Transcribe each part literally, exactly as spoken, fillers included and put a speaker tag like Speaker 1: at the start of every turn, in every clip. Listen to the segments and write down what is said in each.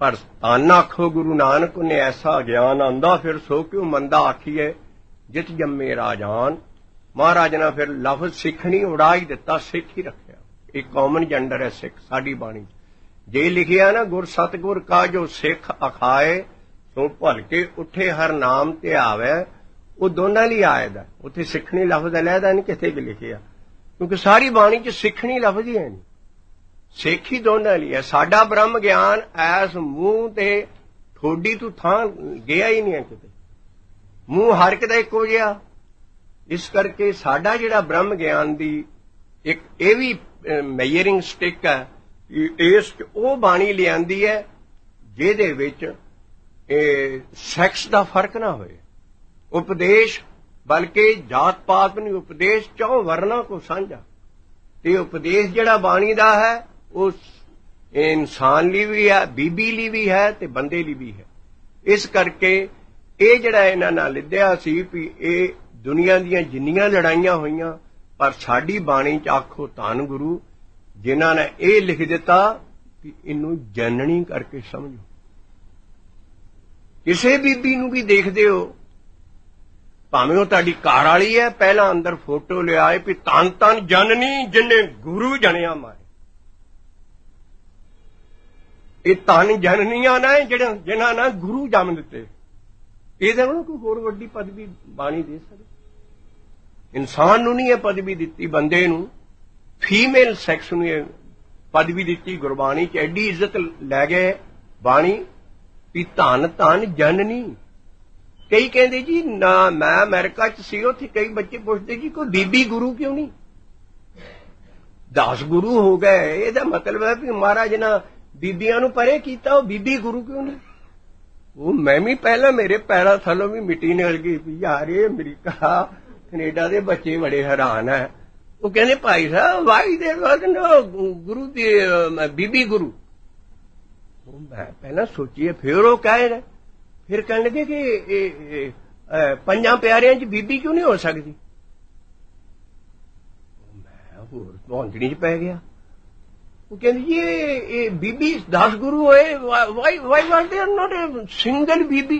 Speaker 1: पर धन आखो गुरु नानक ने ऐसा ज्ञान आंदा फिर सो क्यों मंदा आखिए जित जम्मे राजान। महाराज ने फिर लफ्ज सिख नहीं उड़ा ही दिता, सिख ही रखिया। एक कॉमन जेंडर है सिख साडी बाणी जे लिखिया ना, गुर सतगुर का जो सिख अखाए सो भल के उठे हर नाम ते आवे। वो दोनों लिए आयदा, उत्थे सिखनी लफ्ज अलहदा नहीं किथे भी लिखिया, क्योंकि सारी बाणी च सिखनी लफ्ज ही है नहीं, सिख ही दोनों लिए है। साडा ब्रह्म ज्ञान ऐस मूंह ते ठोडी तू थां गया ही नहीं है किते, मूंह हर किते इक्को जिहा। इस करके साडा जिहड़ा ब्रह्म ज्ञान दी एक ये भी मेजरिंग स्टिक है, इस वो बाणी लियांदी है जिहदे विच सैक्स दा फर्क ना होए। उपदेश बल्कि जात पात नहीं, उपदेश चौं वर्णा को साझा। ते उपदेश जिहड़ा बाणी दा है उस इंसान ਲਈ भी है, बीबी ਲਈ भी है ते बंदे ਲਈ भी है। इस करके ਇਹ ਜਿਹੜਾ ਇਹਨਾਂ ਨਾਲ ਲਿਧਿਆ ਸੀ ਵੀ ਇਹ ਦੁਨੀਆ ਦੀਆਂ ਜਿੰਨੀਆਂ ਲੜਾਈਆਂ ਹੋਈਆਂ, ਪਰ ਸਾਡੀ ਬਾਣੀ ਚ ਆਖੋ ਧੰਨ ਗੁਰੂ ਜਿਨ੍ਹਾਂ ਨੇ ਇਹ ਲਿਖ ਦਿੱਤਾ ਵੀ ਇਹਨੂੰ ਜਨਨੀ ਕਰਕੇ ਸਮਝੋ। ਕਿਸੇ ਬੀਬੀ ਨੂੰ ਵੀ ਦੇਖਦੇ ਹੋ, ਭਾਵੇਂ ਉਹ ਤੁਹਾਡੀ ਘਰ ਵਾਲੀ ਹੈ, ਪਹਿਲਾਂ ਅੰਦਰ ਫੋਟੋ ਲਿਆਏ ਵੀ ਧੰਨ ਧੰਨ ਜਨਨੀ ਜਿਹਨੇ ਗੁਰੂ ਜਣਿਆ ਮਾਰੇ। ਇਹ ਧੰਨ ਜਨਨੀਆਂ ਨੇ ਜਿਹੜੇ ਜਿਨ੍ਹਾਂ ਨੇ ਗੁਰੂ ਜੰਮ ਦਿੱਤੇ। ਇਹਦੇ ਨਾਲ ਕੋਈ ਹੋਰ ਵੱਡੀ ਪਦਵੀ ਬਾਣੀ ਦੇ ਸਕਦੀ? ਇਨਸਾਨ ਨੂੰ ਨਹੀਂ ਇਹ ਪਦਵੀ ਦਿੱਤੀ, ਬੰਦੇ ਨੂੰ, ਫੀਮੇਲ ਸੈਕਸ ਨੂੰ ਇਹ ਪਦਵੀ ਦਿੱਤੀ ਗੁਰਬਾਣੀ ਚ। ਐਡੀ ਇੱਜ਼ਤ ਲੈ ਗਏ ਬਾਣੀ ਵੀ ਧੰਨ ਧੰਨ ਜਨਨੀ। ਕਈ ਕਹਿੰਦੇ ਜੀ ਨਾ ਮੈਂ ਅਮਰੀਕਾ ਚ ਸੀ, ਉੱਥੇ ਕਈ ਬੱਚੇ ਪੁੱਛਦੇ ਜੀ ਕੋਈ ਬੀਬੀ ਗੁਰੂ ਕਿਉਂ ਨਹੀਂ? ਦਸ ਗੁਰੂ ਹੋ ਗਏ, ਇਹਦਾ ਮਤਲਬ ਹੈ ਵੀ ਮਹਾਰਾਜ ਨੇ ਬੀਬੀਆਂ ਨੂੰ ਪਰੇ ਕੀਤਾ, ਉਹ ਬੀਬੀ ਗੁਰੂ ਕਿਉਂ ਨਹੀਂ? ਉਹ ਮੈਂ ਵੀ ਪਹਿਲਾਂ ਮੇਰੇ ਪੈਰਾਂ ਥੱਲੋਂ ਵੀ ਮਿੱਟੀ ਨਿਕਲ ਗਈ ਵੀ ਯਾਰ ਇਹ ਅਮਰੀਕਾ ਕੈਨੇਡਾ ਦੇ ਬੱਚੇ ਬੜੇ ਹੈਰਾਨ ਹੈ। ਉਹ ਕਹਿੰਦੇ ਭਾਈ ਸਾਹਿਬ ਵਾਈ ਦੇ ਗੁਰੂ ਦੀ ਬੀਬੀ ਗੁਰੂ। ਮੈਂ ਪਹਿਲਾਂ ਸੋਚੀਏ, ਫਿਰ ਉਹ ਕਹਿ ਰਹੇ, ਫਿਰ ਕਹਿਣ ਲੱਗੇ ਕਿ ਪੰਜਾਂ ਪਿਆਰਿਆਂ ਚ ਬੀਬੀ ਕਿਉਂ ਨਹੀਂ ਹੋ ਸਕਦੀ? ਮੈਂ ਹੋਰ ਪਹੁੰਚਣੀ ਚ ਪੈ ਗਿਆ। ਉਹ ਕਹਿੰਦੇ ਜੀ ਇਹ ਬੀਬੀ ਦਸ ਗੁਰੂ ਹੋਏ, why why was there not a single bibi?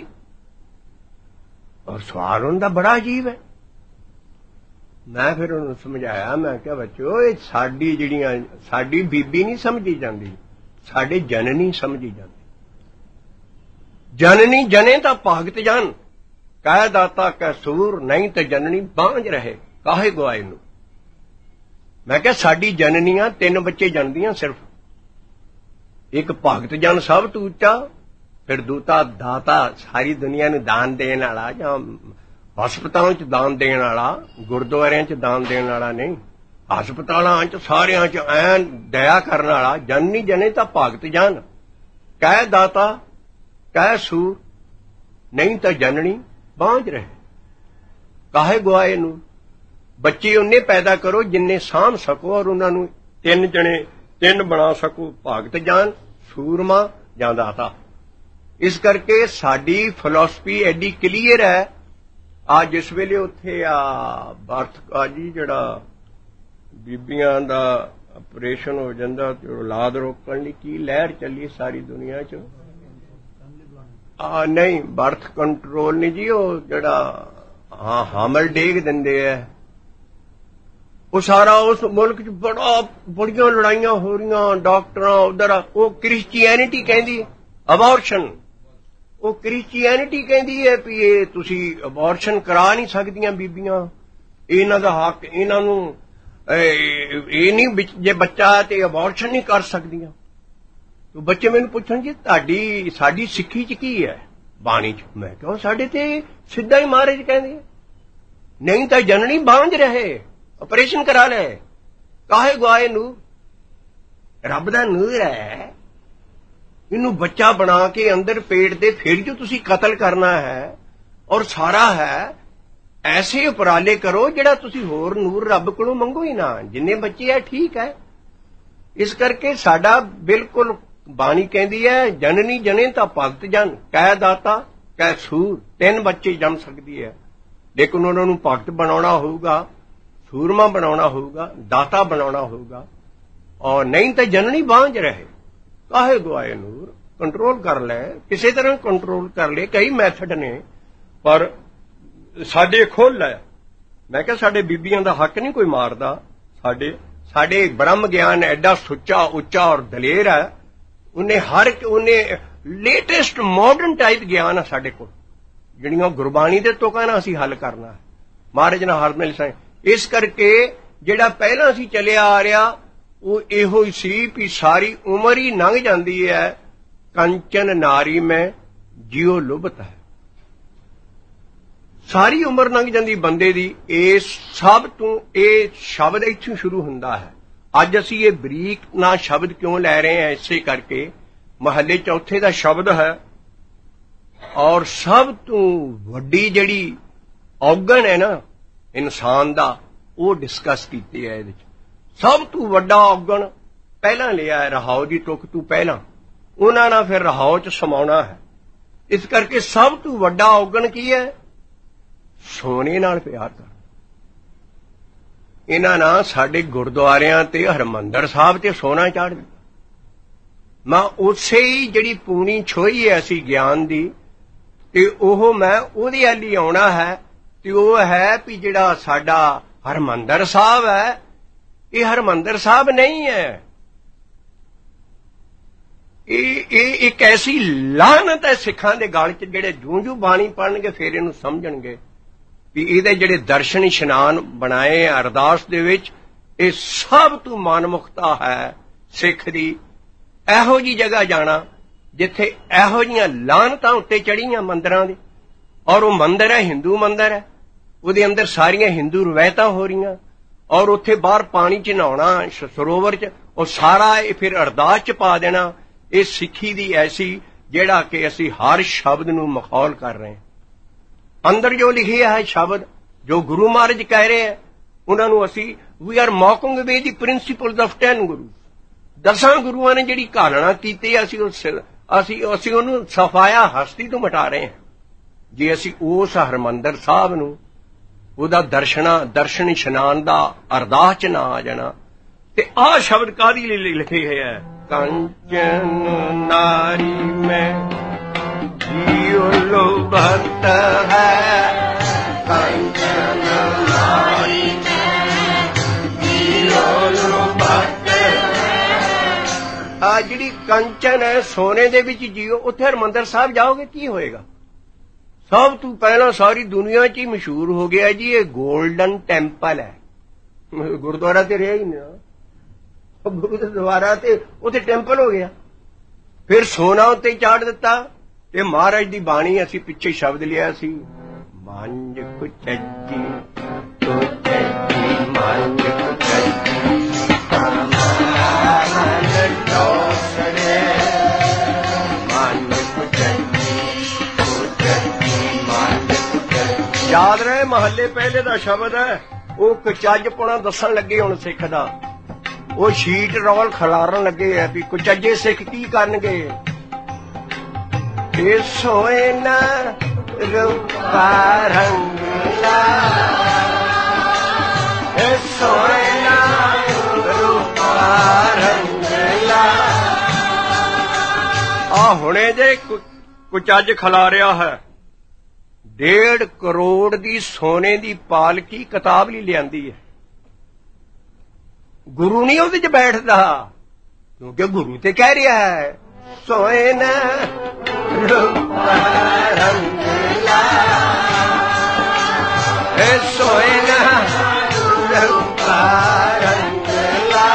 Speaker 1: ਔਰ ਸਵਾਲ ਉਹਨਾਂ ਦਾ ਬੜਾ ਅਜੀਬ ਹੈ। ਮੈਂ ਫਿਰ ਉਹਨੂੰ ਸਮਝਾਇਆ, ਮੈਂ ਕਿਹਾ ਬੱਚੋ ਇਹ ਸਾਡੀ ਜਿਹੜੀਆਂ ਸਾਡੀ ਬੀਬੀ ਨਹੀਂ ਸਮਝੀ ਜਾਂਦੀ, ਸਾਡੇ ਜਨਨੀ ਸਮਝੀ ਜਾਂਦੀ। ਜਨਨੀ ਜਨੇ ਤਾਂ ਭਾਗਤ ਜਨ, ਕਹਿ ਦਾਤਾ ਕਹਿ ਸੂਰ, ਨਹੀਂ ਤੇ ਜਨਨੀ ਬਾਂਝ ਰਹੇ ਕਾਹੇ ਗਵਾਏ ਨੂੰ। ਮੈਂ ਕਿਹਾ ਸਾਡੀ ਜਨਨੀਆਂ ਤਿੰਨ ਬੱਚੇ ਜਨਦੀਆਂ ਸਿਰਫ, ਇੱਕ ਭਗਤ ਜਨ ਸਭ ਤੋਂ ਉੱਚਾ, ਫਿਰ ਦੂਤਾ ਦਾਤਾ ਸਾਰੀ ਦੁਨੀਆ ਨੂੰ ਦਾਨ ਦੇਣ ਵਾਲਾ, ਜਾਂ ਹਸਪਤਾਲਾਂ ਚ ਦਾਨ ਦੇਣ ਵਾਲਾ, ਗੁਰਦੁਆਰਿਆਂ ਚ ਦਾਨ ਦੇਣ ਵਾਲਾ ਨਹੀਂ, ਹਸਪਤਾਲਾਂ ਚ ਸਾਰਿਆਂ ਚ ਐਨ ਦਇਆ ਕਰਨ ਵਾਲਾ। ਜਨਨੀ ਜਨੇ ਤਾਂ ਭਗਤ ਜਨ, ਕਹਿ ਦਾਤਾ ਕਹਿ ਸੂਰ, ਨਹੀਂ ਤਾਂ ਜਨਨੀ ਬਾਂਝ ਰਹੇ ਕਾਹੇ ਗਵਾਏ ਨੂੰ। ਬੱਚੇ ਉਹਨੇ ਪੈਦਾ ਕਰੋ ਜਿੰਨੇ ਸਾਂਭ ਸਕੋ, ਔਰ ਉਹਨਾਂ ਨੂੰ ਤਿੰਨ ਜਣੇ ਤਿੰਨ ਬਣਾ ਸਕੋ, ਭਗਤ ਜਨ, ਸੂਰਮਾ ਜਾਂ ਦਾਤਾ। ਇਸ ਕਰਕੇ ਸਾਡੀ ਫਿਲਾਸਫੀ ਐਡੀ ਕਲੀਅਰ ਹੈ। ਆ ਜਿਸ ਵੇਲੇ ਉੱਥੇ ਆ ਬਰਥ ਆ ਜੀ ਜਿਹੜਾ ਬੀਬੀਆਂ ਦਾ ਆਪਰੇਸ਼ਨ ਹੋ ਜਾਂਦਾ ਤੇ ਔਲਾਦ ਰੋਕਣ ਲਈ ਕੀ ਲਹਿਰ ਚੱਲੀ ਸਾਰੀ ਦੁਨੀਆ 'ਚ? ਆ ਨਹੀਂ ਬਰਥ ਕੰਟਰੋਲ ਨਹੀਂ ਜੀ, ਉਹ ਜਿਹੜਾ ਹਾਂ ਹਾਮਲ ਡੇਗ ਦਿੰਦੇ ਐ, ਉਹ ਸਾਰਾ ਉਸ ਮੁਲਕ 'ਚ ਬੜਾ ਬੜੀਆਂ ਲੜਾਈਆਂ ਹੋ ਰਹੀਆਂ ਡਾਕਟਰਾਂ ਉਧਰ। ਉਹ ਕ੍ਰਿਸਚੀਐਨਿਟੀ ਕਹਿੰਦੀ ਅਬੋਰਸ਼ਨ, ਉਹ ਕ੍ਰਿਸਚੀਐਨਿਟੀ ਕਹਿੰਦੀ ਹੈ ਵੀ ਇਹ ਤੁਸੀਂ ਅਬੋਰਸ਼ਨ ਕਰਾ ਨਹੀਂ ਸਕਦੀਆਂ ਬੀਬੀਆਂ, ਇਹਨਾਂ ਦਾ ਹੱਕ, ਇਹਨਾਂ ਨੂੰ ਇਹ ਨਹੀਂ ਜੇ ਬੱਚਾ ਤੇ ਅਬੋਰਸ਼ਨ ਨਹੀਂ ਕਰ ਸਕਦੀਆਂ। ਬੱਚੇ ਮੈਨੂੰ ਪੁੱਛਣ ਜੀ ਤੁਹਾਡੀ ਸਾਡੀ ਸਿੱਖੀ 'ਚ ਕੀ ਹੈ ਬਾਣੀ 'ਚ? ਮੈਂ ਕਿਹਾ ਸਾਡੇ ਤੇ ਸਿੱਧਾ ਹੀ ਮਹਾਰਾਜ ਕਹਿੰਦੇ ਨਹੀਂ ਤਾਂ ਜਨਨੀ ਬਾਂਝ ਰਹੇ, ਆਪਰੇਸ਼ਨ ਕਰਾ ਲੈ ਕਾਹੇ ਗਵਾਏ ਨੂੰ। ਰੱਬ ਦਾ ਨੂਰ ਹੈ, ਇਹਨੂੰ ਬੱਚਾ ਬਣਾ ਕੇ ਅੰਦਰ ਪੇਟ ਦੇ ਫਿਰ ਜੋ ਤੁਸੀਂ ਕਤਲ ਕਰਨਾ ਹੈ, ਔਰ ਸਾਰਾ ਹੈ ਐਸੇ ਉਪਰਾਲੇ ਕਰੋ ਜਿਹੜਾ ਤੁਸੀਂ ਹੋਰ ਨੂਰ ਰੱਬ ਕੋਲੋਂ ਮੰਗੋ ਹੀ ਨਾ। ਜਿੰਨੇ ਬੱਚੇ ਹੈ ਠੀਕ ਹੈ। ਇਸ ਕਰਕੇ ਸਾਡਾ ਬਿਲਕੁਲ ਬਾਣੀ ਕਹਿੰਦੀ ਹੈ ਜਨਨੀ ਜਨੇ ਤਾਂ ਭਗਤ ਜਨ, ਕਹਿ ਦਾਤਾ ਕਹਿ ਸੂਰ, ਤਿੰਨ ਬੱਚੇ ਜੰਮ ਸਕਦੀ ਹੈ, ਲੇਕਿਨ ਉਹਨਾਂ ਨੂੰ ਭਗਤ ਬਣਾਉਣਾ ਹੋਊਗਾ, ਸੂਰਮਾ ਬਣਾਉਣਾ ਹੋਊਗਾ, ਦਾਤਾ ਬਣਾਉਣਾ ਹੋਊਗਾ, ਔਰ ਨਹੀਂ ਤਾਂ ਜਨਨੀ ਬਾਂਝ ਰਹੇ ਕਾਹੇ ਗਵਾਏ ਨੂਰ ਕੰਟਰੋਲ ਕਰ ਲੈ, ਕਿਸੇ ਤਰ੍ਹਾਂ ਕੰਟਰੋਲ ਕਰ ਲੈ। ਕਈ ਮੈਥਡ ਨੇ, ਪਰ ਸਾਡੇ ਖੋਲ ਲੈ। ਮੈਂ ਕਿਹਾ ਸਾਡੇ ਬੀਬੀਆਂ ਦਾ ਹੱਕ ਨਹੀਂ ਕੋਈ ਮਾਰਦਾ। ਸਾਡੇ ਸਾਡੇ ਬ੍ਰਹਮ ਗਿਆਨ ਐਡਾ ਸੁੱਚਾ ਉੱਚਾ ਔਰ ਦਲੇਰ ਹੈ। ਉਹਨੇ ਹਰ ਉਹਨੇ ਲੇਟੈਸਟ ਮਾਡਰਨ ਟਾਈਪ ਗਿਆਨ ਹੈ ਸਾਡੇ ਕੋਲ, ਜਿਹੜੀਆਂ ਗੁਰਬਾਣੀ ਦੇ ਤੁਕਾਂ ਨਾਲ ਅਸੀਂ ਹੱਲ ਕਰਨਾ ਹੈ। ਮਹਾਰਾਜ ਨਾਲ ਹਰਮਿਲ ਸਾਂ। ਇਸ ਕਰਕੇ ਜਿਹੜਾ ਪਹਿਲਾਂ ਅਸੀਂ ਚੱਲਿਆ ਆ ਰਿਹਾ ਉਹ ਇਹੋ ਹੀ ਸੀ ਵੀ ਸਾਰੀ ਉਮਰ ਹੀ ਲੰਘ ਜਾਂਦੀ ਹੈ। ਕੰਚਨ ਨਾਰੀ ਮੈਂ ਜਿਉ ਲੁਭਤ ਹੈ, ਸਾਰੀ ਉਮਰ ਲੰਘ ਜਾਂਦੀ ਬੰਦੇ ਦੀ। ਇਸ ਸਭ ਤੋਂ ਇਹ ਸ਼ਬਦ ਇੱਥੋਂ ਸ਼ੁਰੂ ਹੁੰਦਾ ਹੈ। ਅੱਜ ਅਸੀਂ ਇਹ ਬਰੀਕ ਨਾ ਸ਼ਬਦ ਕਿਉਂ ਲੈ ਰਹੇ ਹਾਂ? ਇਸੇ ਕਰਕੇ ਮਹੱਲੇ ਚੌਥੇ ਦਾ ਸ਼ਬਦ ਹੈ, ਔਰ ਸਭ ਤੋਂ ਵੱਡੀ ਜਿਹੜੀ ਔਗਣ ਹੈ ਨਾ ਇਨਸਾਨ ਦਾ, ਉਹ ਡਿਸਕਸ ਕੀਤੀ ਹੈ ਇਹਦੇ ਚ। ਸਭ ਤੋਂ ਵੱਡਾ ਔਗਣ ਪਹਿਲਾਂ ਲਿਆ ਹੈ, ਰਹਾਉ ਦੀ ਤੁਕ ਤੋਂ ਪਹਿਲਾਂ। ਉਹਨਾਂ ਨਾਲ ਫਿਰ ਰਹਾਉ ਚ ਸਮਾਉਣਾ ਹੈ। ਇਸ ਕਰਕੇ ਸਭ ਤੋਂ ਵੱਡਾ ਔਗਣ ਕੀ ਹੈ? ਸੋਨੇ ਨਾਲ ਪਿਆਰ ਕਰ। ਇਹਨਾਂ ਨਾਲ ਸਾਡੇ ਗੁਰਦੁਆਰਿਆਂ ਤੇ ਹਰਿਮੰਦਰ ਸਾਹਿਬ ਤੇ ਸੋਨਾ ਚਾੜ ਦਿੱਤਾ। ਮੈਂ ਉਸੇ ਹੀ ਜਿਹੜੀ ਪੂਣੀ ਛੋਈ ਹੈ ਅਸੀਂ ਗਿਆਨ ਦੀ, ਤੇ ਉਹ ਮੈਂ ਉਹਦੇ ਵੱਲ ਹੀ ਆਉਣਾ ਹੈ। ਤੇ ਉਹ ਹੈ ਵੀ ਜਿਹੜਾ ਸਾਡਾ ਹਰਿਮੰਦਰ ਸਾਹਿਬ ਹੈ, ਇਹ ਹਰਿਮੰਦਰ ਸਾਹਿਬ ਨਹੀਂ ਹੈ। ਇਹ ਇਹ ਇੱਕ ਐਸੀ ਲਾਹਨਤ ਹੈ ਸਿੱਖਾਂ ਦੇ ਗਲ 'ਚ, ਜਿਹੜੇ ਜੂੰ ਜੂੰ ਬਾਣੀ ਪੜ੍ਹਨਗੇ ਫਿਰ ਇਹਨੂੰ ਸਮਝਣਗੇ ਵੀ ਇਹਦੇ ਜਿਹੜੇ ਦਰਸ਼ਨ ਇਸ਼ਨਾਨ ਬਣਾਏ ਅਰਦਾਸ ਦੇ ਵਿੱਚ, ਇਹ ਸਭ ਤੋਂ ਮਨਮੁਖਤਾ ਹੈ ਸਿੱਖ ਦੀ। ਇਹੋ ਜਿਹੀ ਜਗ੍ਹਾ ਜਾਣਾ ਜਿੱਥੇ ਇਹੋ ਜਿਹੀਆਂ ਲਾਹਨਤਾਂ ਉੱਤੇ ਚੜੀਆਂ ਮੰਦਰਾਂ ਦੀ, ਔਰ ਉਹ ਮੰਦਰ ਹੈ ਹਿੰਦੂ ਮੰਦਰ ਹੈ, ਉਹਦੇ ਅੰਦਰ ਸਾਰੀਆਂ ਹਿੰਦੂ ਰਵਾਇਤਾਂ ਹੋ ਰਹੀਆਂ, ਔਰ ਉੱਥੇ ਬਾਹਰ ਪਾਣੀ 'ਚ ਨਹਾਉਣਾ ਸਰੋਵਰ 'ਚ, ਉਹ ਸਾਰਾ ਇਹ ਫਿਰ ਅਰਦਾਸ 'ਚ ਪਾ ਦੇਣਾ। ਇਹ ਸਿੱਖੀ ਦੀ ਐਸੀ ਜਿਹੜਾ ਕਿ ਅਸੀਂ ਹਰ ਸ਼ਬਦ ਨੂੰ ਮਖੌਲ ਕਰ ਰਹੇ ਹਾਂ। ਅੰਦਰ ਜੋ ਲਿਖਿਆ ਹੈ ਸ਼ਬਦ, ਜੋ ਗੁਰੂ ਮਹਾਰਾਜ ਕਹਿ ਰਹੇ ਹੈ, ਉਹਨਾਂ ਨੂੰ ਅਸੀਂ ਵੀ are mocking away the principles of ten guru. ਦਸਾਂ ਗੁਰੂਆਂ ਨੇ ਜਿਹੜੀ ਘਾਲਣਾ ਕੀਤੀ, ਅਸੀਂ ਅਸੀਂ ਅਸੀਂ ਉਹਨੂੰ ਸਫਾਇਆ ਹਸਤੀ ਤੋਂ ਮਿਟਾ ਰਹੇ ਹਾਂ। ਜੇ ਅਸੀਂ ਉਸ ਹਰਿਮੰਦਰ ਸਾਹਿਬ ਨੂੰ ਉਹਦਾ ਦਰਸ਼ਨਾ ਦਰਸ਼ਨ ਇਸ਼ਨਾਨ ਦਾ ਅਰਦਾਸ 'ਚ ਨਾ ਆ ਜਾਣਾ। ਤੇ ਆਹ ਸ਼ਬਦ ਕਾਹਦੀ ਲਈ ਲਿਖੇ ਹੋਏ ਹੈ? ਕੰਚਨ ਨਾਰੀ ਮੈਂ ਜਿਉ ਲੋਭਤ ਹੈ, ਕੰਚਨ ਨਾਰੀ ਮੈਂ ਜਿਉ ਲੋਭਤ ਹੈ। ਆ ਜਿਹੜੀ ਕੰਚਨ ਹੈ ਸੋਨੇ ਦੇ ਵਿੱਚ ਜੀਓ, ਉੱਥੇ ਹਰਿਮੰਦਰ ਸਾਹਿਬ ਜਾਓਗੇ ਕੀ ਹੋਏਗਾ? ਸਭ ਤੋਂ ਪਹਿਲਾਂ ਸਾਰੀ ਦੁਨੀਆ 'ਚ ਹੀ ਮਸ਼ਹੂਰ ਹੋ ਗਿਆ ਜੀ ਇਹ ਗੋਲਡਨ ਟੈਂਪਲ ਹੈ। ਗੁਰਦੁਆਰਾ ਤੇ ਰਿਹਾ ਹੀ ਨਾ, ਗੁਰਦੁਆਰਾ ਤੇ ਉੱਥੇ ਟੈਂਪਲ ਹੋ ਗਿਆ। ਫਿਰ ਸੋਨਾ ਉੱਤੇ ਚਾੜ ਦਿੱਤਾ। ਤੇ ਮਹਾਰਾਜ ਦੀ ਬਾਣੀ ਅਸੀਂ ਪਿੱਛੇ ਸ਼ਬਦ ਲਿਆ ਸੀ, ਮੰਜ ਕੁਚੱਜੀ ਕੁਚੱਜੀ ਮੰਜ ਕੁਚੱਜੀ ਮਨ ਟੋਸੜੇ, ਮੰਜ ਕੁਚੱਜੀ ਕੁਚੱਜੀ ਮੰਜ ਕੁਚੱਜੀ। ਯਾਦ ਰਹੇ ਮਹੱਲੇ ਪਹਿਲੇ ਦਾ ਸ਼ਬਦ ਹੈ। ਉਹ ਕੁਚੱਜ ਪੁਣਾ ਦੱਸਣ ਲੱਗੇ ਹੁਣ ਸਿੱਖ ਦਾ। ਉਹ ਸ਼ੀਟ ਰੋਲ ਖਿਲਾਰਨ ਲੱਗੇ ਹੈ ਵੀ ਕੁਚੱਜੇ ਸਿੱਖ ਕੀ ਕਰਨਗੇ। ਇਹ ਸੋਏ ਨਾ ਰੂਪਾ ਰੰਗਲਾ, ਇਹ ਸੋਏ ਨਾ ਰੂਪਾ ਰੰਗਲਾ। ਆ ਹੁਣੇ ਜੇ ਕੁਚੱਜ ਖਿਲਾਰਿਆ ਹੈ। ਡੇਢ ਕਰੋੜ ਦੀ ਸੋਨੇ ਦੀ ਪਾਲਕੀ ਕਿਤਾਬ ਲਈ ਲਿਆਂਦੀ ਹੈ। ਗੁਰੂ ਨਹੀਂ ਉਹਦੇ 'ਚ ਬੈਠਦਾ, ਕਿਉਂਕਿ ਗੁਰੂ ਤੇ ਕਹਿ ਰਿਹਾ ਹੈ ਸੋਏ ਨਾ ਰੂਪਾ ਰੰਗਲਾ, ਇਹ ਸੋਏ ਨਾ ਰੂਪਾ ਰੰਗਲਾ।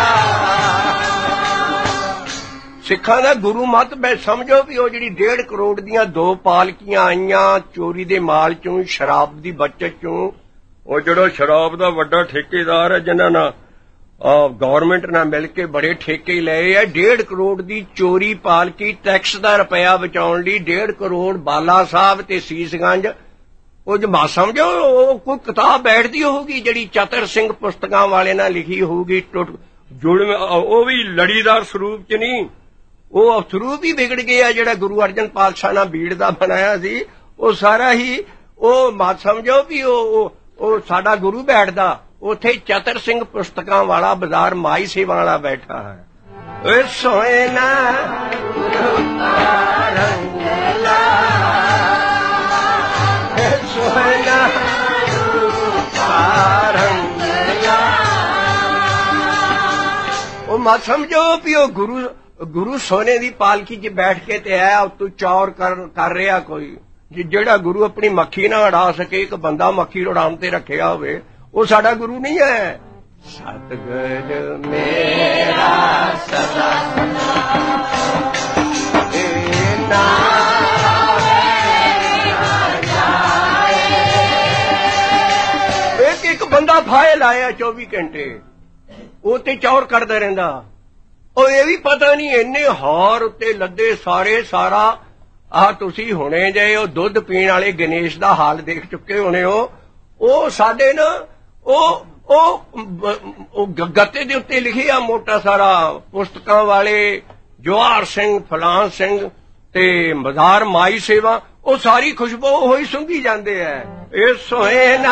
Speaker 1: ਸਿੱਖਾਂ ਦਾ ਗੁਰੂ ਮਤ ਬੈ ਸਮਝੋ ਵੀ ਉਹ ਜਿਹੜੀ ਡੇਢ ਕਰੋੜ ਦੀਆਂ ਦੋ ਪਾਲਕੀਆਂ ਆਈਆਂ ਚੋਰੀ ਦੇ ਮਾਲ 'ਚੋਂ, ਸ਼ਰਾਬ ਦੀ ਬੱਚਤ 'ਚੋਂ, ਉਹ ਜਿਹੜਾ ਸ਼ਰਾਬ ਦਾ ਵੱਡਾ ਠੇਕੇਦਾਰ ਹੈ ਜਿਨ੍ਹਾਂ ਨਾਲ ਗੌਰਮੈਂਟ ਨਾਲ ਮਿਲ ਕੇ ਬੜੇ ਠੇਕੇ ਲਏ ਆ, ਡੇਢ ਕਰੋੜ ਦੀ ਚੋਰੀ ਪਾਲਕੀ ਟੈਕਸ ਦਾ ਰੁਪਇਆ ਬਚਾਉਣ ਲਈ ਡੇਢ ਕਰੋੜ ਬਾਲਾ ਸਾਹਿਬ ਤੇ ਸੀਸਗੰਜ। ਉਹ ਜਮਾ ਸਮਝੋ ਉਹ ਕੋਈ ਕਿਤਾਬ ਬੈਠਦੀ ਹੋਊਗੀ ਜਿਹੜੀ ਚਤਰ ਸਿੰਘ ਪੁਸਤਕਾਂ ਵਾਲੇ ਨਾਲ ਲਿਖੀ ਹੋਊਗੀ, ਟੁੱਟ ਜੁੜ, ਉਹ ਵੀ ਲੜੀਦਾਰ ਸਰੂਪ 'ਚ ਨਹੀਂ, ਉਹ ਸਰੂਪ ਹੀ ਵਿਗੜ ਗਿਆ ਜਿਹੜਾ ਗੁਰੂ ਅਰਜਨ ਪਾਤਸ਼ਾਹ ਨਾਲ ਬੀੜ ਦਾ ਬਣਾਇਆ ਸੀ। ਉਹ ਸਾਰਾ ਹੀ ਉਹ ਮਤ ਸਮਝੋ ਵੀ ਉਹ ਉਹ ਸਾਡਾ ਗੁਰੂ ਬੈਠਦਾ ਉੱਥੇ ਚਤਰ ਸਿੰਘ ਪੁਸਤਕਾਂ ਵਾਲਾ ਬਾਜ਼ਾਰ ਮਾਈ ਸੇਵਾ ਵਾਲਾ ਬੈਠਾ ਹੈ। ਓਏ ਸੋਏ ਨਾ मत समझो भी वो गुरु गुरु सोने दी पालकी च बैठ के ते है तू चौर कर कर रहा कोई जेड़ा गुरु अपनी मक्खी ना उड़ा सके एक बंदा मक्खी उड़ान ते रखिया होवे वो साडा गुरु नहीं है। सतगुर मेरा सदा एक एक बंदा फाए लाया चौबी घंटे वो ते चौर करदा रहिंदा और ये भी पता नहीं इन्ने हार उत्ते लदे सारे सारा आ तुसी हुणे जे ओ दुध पीण वाले गणेश दा हाल देख चुके होने हो ओ साडे ना ओ ओ गत्ते दे उत्ते लिखिया मोटा सारा पुस्तकां वाले जवाहर सिंह फलान सिंह ते मजार माई सेवा ओ सारी खुशबू होई सुंघी जांदे है ए सोहना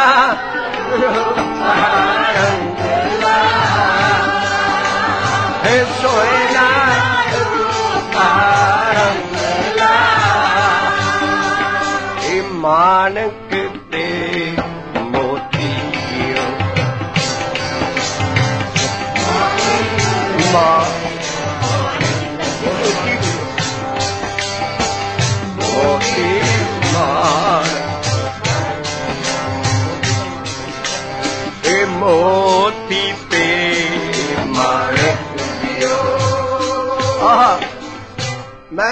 Speaker 1: ए सोहना ए मानक ते मोती मोती मान ए मोती पे मानक दियो। आहा मैं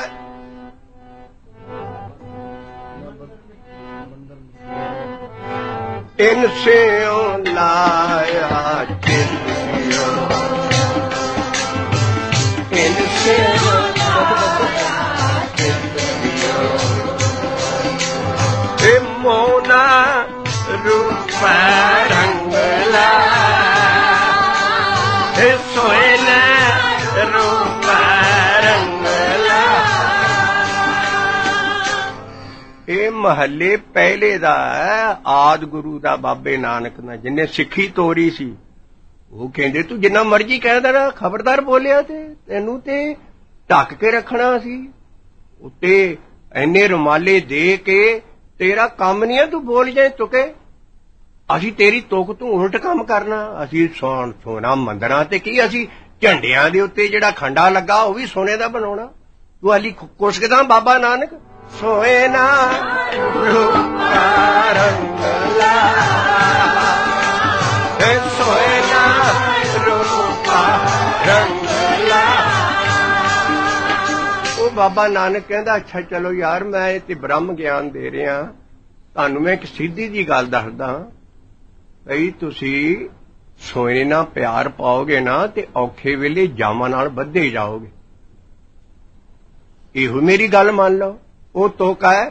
Speaker 1: इनसे लाया चिल्लियो इनसे ए मोना रूपा रंगला ए सोना रूपा रंगला ਇਹ महल्ले पहले दा आद गुरु दा बाबे नानक ना जिन्ने सिक्खी तोरी सी वो कहंदे तू जिन्ना मर्जी कहदा रहा खबरदार बोलिया ते तैनू ते ढक के रखना सी उत्ते इन्ने रुमाले दे के तेरा काम नहीं है तू बोल जाए तुके असी तेरी तुक तू उल्ट काम करना असी सोन सोना मंदिरां ते की असी झंडियां दे उत्ते जेड़ा खंडा लगा वो भी सोने दा बनाउणा तू हाली कुसकदा बाबा नानक सोना रूपा रंगला सोना रूपा रंगला वो बाबा नानक कहंदा अच्छा चलो यार मैं ते ब्रह्म ज्ञान दे रहा तुहानू मैं एक सीधी जी गल दसदा भई तुसी सोने नाल प्यार पाओगे ना ते औखे वेले जामां नाल बधे जाओगे इहो मेरी गल मान लो वो तो का है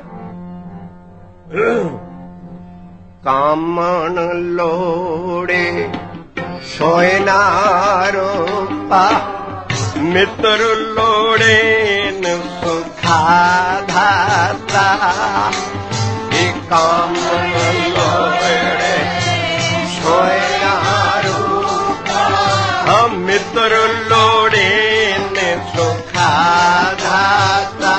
Speaker 1: कामन लोड़े सोना रूपा मित्र लोड़े न सुखा धाता कामन लोड़े सोना रूपा मित्र लोड़े न सुखा धाता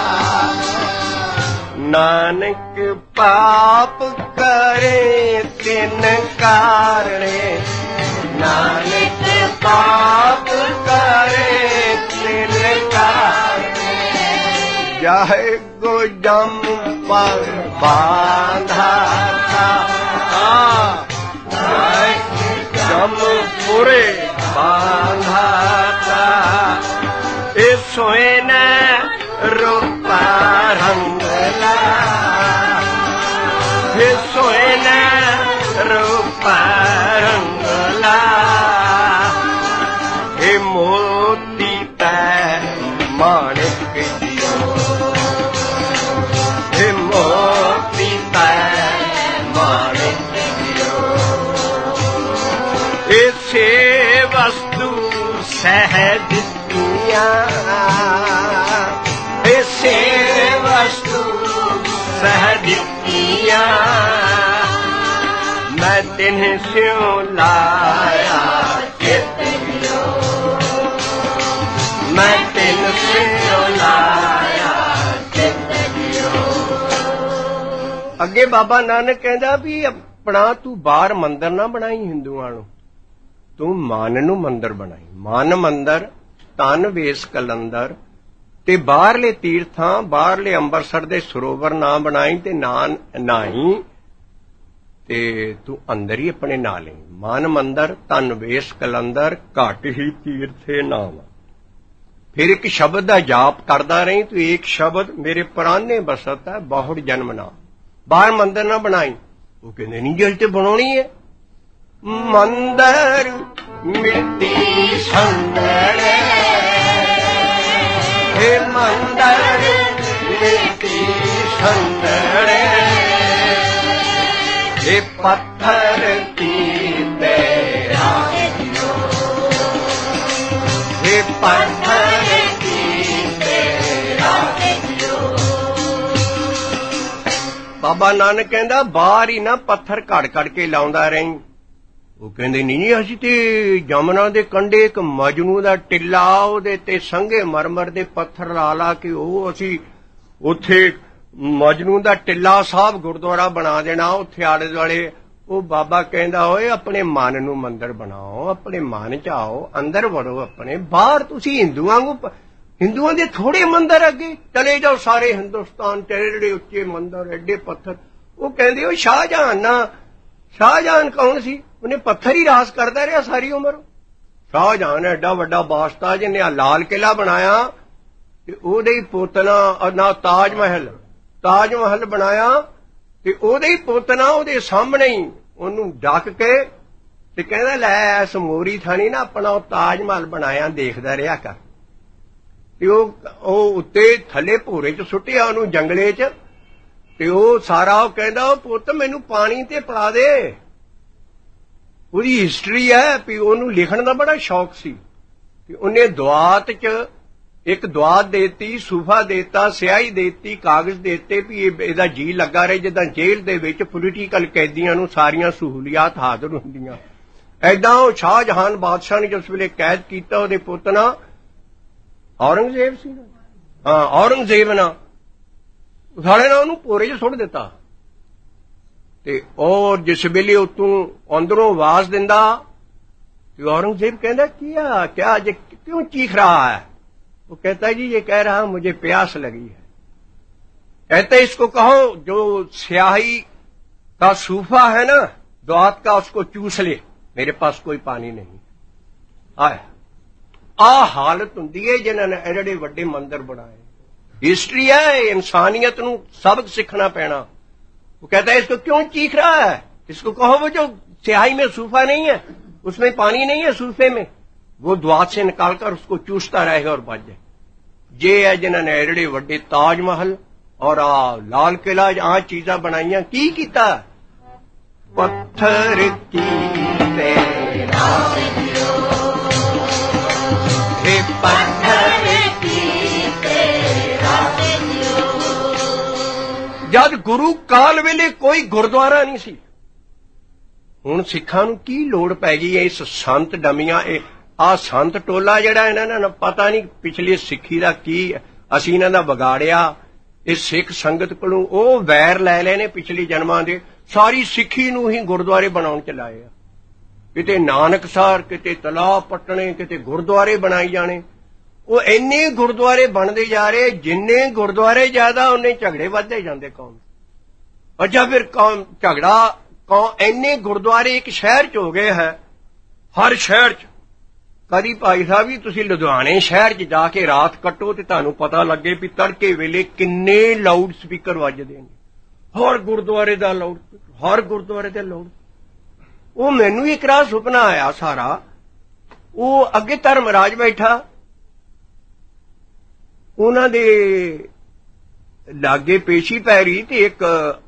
Speaker 1: नानक पाप करे तिन कारणे नानक पाप करे तिन कारणे जाहे गो जम पर बांधा था जम पुरे बांधा था ए सोना रूपा रंगला हे सोना रूपा रंगला हे मोती पै माणिक दियो हे मोती पै माणिक दियो ऐसे वस्तु सहज दिया ऐसे वस्तु सहदिया मैं तिन्ह स्यों लाया चित्तियो मैं तिन्ह स्यों लाया चित्तियो। अगे बाबा नानक कहंदा भी अपना तू बाहर मंदिर ना बनाई हिंदुआं नूं तू मन नूं मंदिर बनाई मन मंदिर ਧਨ ਵੇਸ ਕਲੰਦਰ ਤੇ ਬਾਹਰਲੇ ਤੀਰਥਾਂ ਬਾਹਰਲੇ ਅੰਮ੍ਰਿਤਸਰ ਦੇ ਸਰੋਵਰ ਨਾ ਬਣਾਈ ਤੇ ਨਾ ਨਾਹੀਂ ਤੇ ਤੂੰ ਅੰਦਰ ਹੀ ਆਪਣੇ ਨਾਲ ਹੀ ਮਨ ਮੰਦਰ ਧਨ ਵੇਸ ਕਲੰਦਰ ਘਟ ਹੀ ਤੀਰਥੇ ਨਾਮ। ਫਿਰ ਇੱਕ ਸ਼ਬਦ ਦਾ ਜਾਪ ਕਰਦਾ ਰਹੀਂ ਤੂੰ ਇੱਕ ਸ਼ਬਦ ਮੇਰੇ ਪ੍ਰਾਨੇ ਬਸਤ ਹੈ ਬਹੁਤ ਜਨਮ ਨਾ। ਬਾਹਰ ਮੰਦਰ ਨਾ ਬਣਾਈ। ਉਹ ਕਹਿੰਦੇ ਨਹੀਂ ਜਲ ਤੇ ਬਣਾਉਣੀ ਹੈ। ਮੰਦਰ ਮਿੱਟੀ ਸੰਦੜੇ हे ਮੰਦਰ ਮਿੱਟੀ ਸੰਦੜੇ हे ਪੱਥਰ ਕੀ ਤੇਰਾ हे ਪੱਥਰ ਕੀ ਤੇਰਾ। ਬਾਬਾ ਨਾਨਕ ਕਹਿੰਦਾ ਬਾਹਰ ਹੀ ਨਾ ਪੱਥਰ ਘੜ ਘੜ ਕੇ ਲਾਉਂਦਾ ਰਹੀਂ। ਉਹ ਕਹਿੰਦੇ ਨਹੀਂ ਨਹੀਂ ਅਸੀਂ ਤੇ ਜਮਨਾ ਦੇ ਕੰਢੇ ਇੱਕ ਮਜਨੂ ਦਾ ਟਿੱਲਾ ਉਹਦੇ ਤੇ ਸੰਘੇ ਮਰਮਰ ਦੇ ਪੱਥਰ ਲਾ ਲਾ ਕੇ ਉਹ ਅਸੀਂ ਉੱਥੇ ਮਜਨੂ ਦਾ ਟਿੱਲਾ ਸਾਹਿਬ ਗੁਰਦੁਆਰਾ ਬਣਾ ਦੇਣਾ ਉੱਥੇ ਆਲੇ ਦੁਆਲੇ। ਉਹ ਬਾਬਾ ਕਹਿੰਦਾ ਓਏ ਆਪਣੇ ਮਨ ਨੂੰ ਮੰਦਰ ਬਣਾਓ ਆਪਣੇ ਮਨ ਚ ਆਓ ਅੰਦਰ ਵੜੋ ਆਪਣੇ। ਬਾਹਰ ਤੁਸੀਂ ਹਿੰਦੂਆਂ ਨੂੰ ਹਿੰਦੂਆਂ ਦੇ ਥੋੜੇ ਮੰਦਰ ਅੱਗੇ ਚਲੇ ਜਾਓ ਸਾਰੇ ਹਿੰਦੁਸਤਾਨ ਚ ਜਿਹੜੇ ਉੱਚੇ ਮੰਦਰ ਐਡੇ ਪੱਥਰ। ਉਹ ਕਹਿੰਦੇ ਉਹ ਸ਼ਾਹਜਹਾਨ ਨਾ ਸ਼ਾਹਜਹਾਨ ਕੌਣ ਸੀ ਉਹਨੇ ਪੱਥਰ ਹੀ ਰਾਸ ਕਰਦਾ ਰਿਹਾ ਸਾਰੀ ਉਮਰ। ਸ਼ਾਹਜਹਾਨ ਐਡਾ ਵੱਡਾ ਬਾਦਸ਼ਾਹ ਜਿਹਨੇ ਆ ਲਾਲ ਕਿਲਾ ਬਣਾਇਆ ਤੇ ਉਹਦੇ ਹੀ ਪੋਤਨਾ ਨਾ ਤਾਜ ਮਹਿਲ ਤਾਜ ਮਹਿਲ ਬਣਾਇਆ ਤੇ ਉਹਦੇ ਹੀ ਪੋਤਨਾ ਉਹਦੇ ਸਾਹਮਣੇ ਹੀ ਉਹਨੂੰ ਡੱਕ ਕੇ ਤੇ ਕਹਿੰਦਾ ਲੈ ਐਸ ਮੋਰੀ ਥਾਣੀ ਨਾ ਆਪਣਾ ਉਹ ਤਾਜ ਮਹਿਲ ਬਣਾਇਆ ਦੇਖਦਾ ਰਿਹਾ ਕਰ। ਤੇ ਉਹ ਉਹ ਉੱਤੇ ਥੱਲੇ ਭੋਰੇ ਚ ਸੁੱਟਿਆ ਉਹਨੂੰ ਜੰਗਲੇ ਚ ਤੇ ਉਹ ਸਾਰਾ ਉਹ ਕਹਿੰਦਾ ਉਹ ਪੁੱਤ ਮੈਨੂੰ ਪਾਣੀ ਤੇ ਪਿਲਾ ਦੇ। ਉਹਦੀ ਹਿਸਟਰੀ ਹੈ ਵੀ ਉਹਨੂੰ ਲਿਖਣ ਦਾ ਬੜਾ ਸ਼ੌਕ ਸੀ ਤੇ ਉਹਨੇ ਦੁਆਤ ਚ ਇੱਕ ਦੁਆਤ ਦੇਤੀ ਸੂਫਾ ਦੇਤਾ ਸਿਆਹੀ ਦੇਤੀ ਕਾਗਜ਼ ਦੇਤੇ ਵੀ ਇਹਦਾ ਜੀ ਲੱਗਾ ਰਹੇ ਜਿੱਦਾਂ ਜੇਲ੍ਹ ਦੇ ਵਿੱਚ ਪੋਲੀਟੀਕਲ ਕੈਦੀਆਂ ਨੂੰ ਸਾਰੀਆਂ ਸਹੂਲੀਅਤ ਹਾਜ਼ਰ ਹੁੰਦੀਆਂ। ਐਦਾਂ ਉਹ ਸ਼ਾਹਜਹਾਨ ਬਾਦਸ਼ਾਹ ਨੇ ਜਿਸ ਵੇਲੇ ਕੈਦ ਕੀਤਾ ਉਹਦੇ ਪੁੱਤ ਨਾਲ ਔਰੰਗਜ਼ੇਬ ਸੀ ਹਾਂ ਔਰੰਗਜ਼ੇਬ ਨਾਲ ਸਾਲੇ ਨਾਲ ਉਹਨੂੰ ਭੋਰੇ ਚ ਸੁੱਟ ਦਿੱਤਾ। ਤੇ ਉਹ ਜਿਸ ਵੇਲੇ ਉਤੋਂ ਅੰਦਰੋਂ ਆਵਾਜ਼ ਦਿੰਦਾ ਤੇ ਔਰੰਗਜ਼ੇਬ ਕਹਿੰਦਾ ਕੀ ਆ ਕਿਆ ਜੇ क्यों चीख रहा है। वो कहता है जी ये कह रहा मुझे प्यास लगी है। कहते इसको कहो जो स्याही का सूफा है ना द्वात का उसको चूस ले मेरे पास कोई पानी नहीं। आए आ हालत हुंदी है जिन्हां ने एडे वड्डे मंदिर बनाए। हिस्ट्री है इंसानियत नूं सबक सीखना पैना। वो कहता है इसको क्यों चीख रहा है इसको कहो वो जो स्याही में सूफा नहीं है उसमें पानी नहीं है सूफे में वो द्वात से निकालकर उसको चूसता रहेगा और बच जाए। ये है जिन्होंने एडे वड्डे ताजमहल और आ लाल किला आ चीजा बनाइया की कीता पत्थर की तेरा हे पत्थर की तेरा। जद गुरु काल वेले कोई गुरुद्वारा नहीं सी हुण सिखां नूं की लोड़ पै गई है इस संत डमियां आ संत टोला जिहड़ा इन्हां ने पता नहीं पिछली सिੱਖੀ ਦਾ ਕੀ ਅਸੀਂ ਇਹਨਾਂ ਦਾ ਵਿਗਾੜਿਆ। ਇਹ ਸਿੱਖ ਸੰਗਤ ਕੋਲੋਂ ਉਹ ਵੈਰ ਲੈ ਲਏ ਨੇ ਪਿਛਲੀ ਜਨਮਾਂ ਦੇ ਸਾਰੀ ਸਿੱਖੀ ਨੂੰ ਹੀ ਗੁਰਦੁਆਰੇ ਬਣਾਉਣ ਚ ਲਾਏ ਆ। ਕਿਤੇ ਨਾਨਕਸਰ ਕਿਤੇ ਤਲਾਬ ਪੱਟਣੇ ਕਿਤੇ ਗੁਰਦੁਆਰੇ ਬਣਾਈ ਜਾਣੇ। ਉਹ ਇੰਨੇ ਗੁਰਦੁਆਰੇ ਬਣਦੇ ਜਾ ਰਹੇ ਜਿੰਨੇ ਗੁਰਦੁਆਰੇ ਜ਼ਿਆਦਾ ਉਹਨੇ ਝਗੜੇ ਵੱਧਦੇ ਜਾਂਦੇ ਕੌਮ। ਅੱਛਾ ਫਿਰ ਕੌਮ ਝਗੜਾ ਕੌਮ ਇੰਨੇ ਗੁਰਦੁਆਰੇ ਇੱਕ ਸ਼ਹਿਰ ਚ ਹੋ ਗਏ ਹੈ ਹਰ ਸ਼ਹਿਰ ਚ। कदी भाई साहब जी तुसीं लुधियाने शहर च जाके रात कट्टो ते तुहानूं पता लगे भी तड़के वेले किन्ने लाउड स्पीकर वजदे ने हर गुरुद्वारे दा लाउड हर गुरुद्वारे दा लाउड। वो मैनूं एक रात सुपना आया सारा वो अगे धर्मराज बैठा उन्हां दे लागे पेशी पै रही ते एक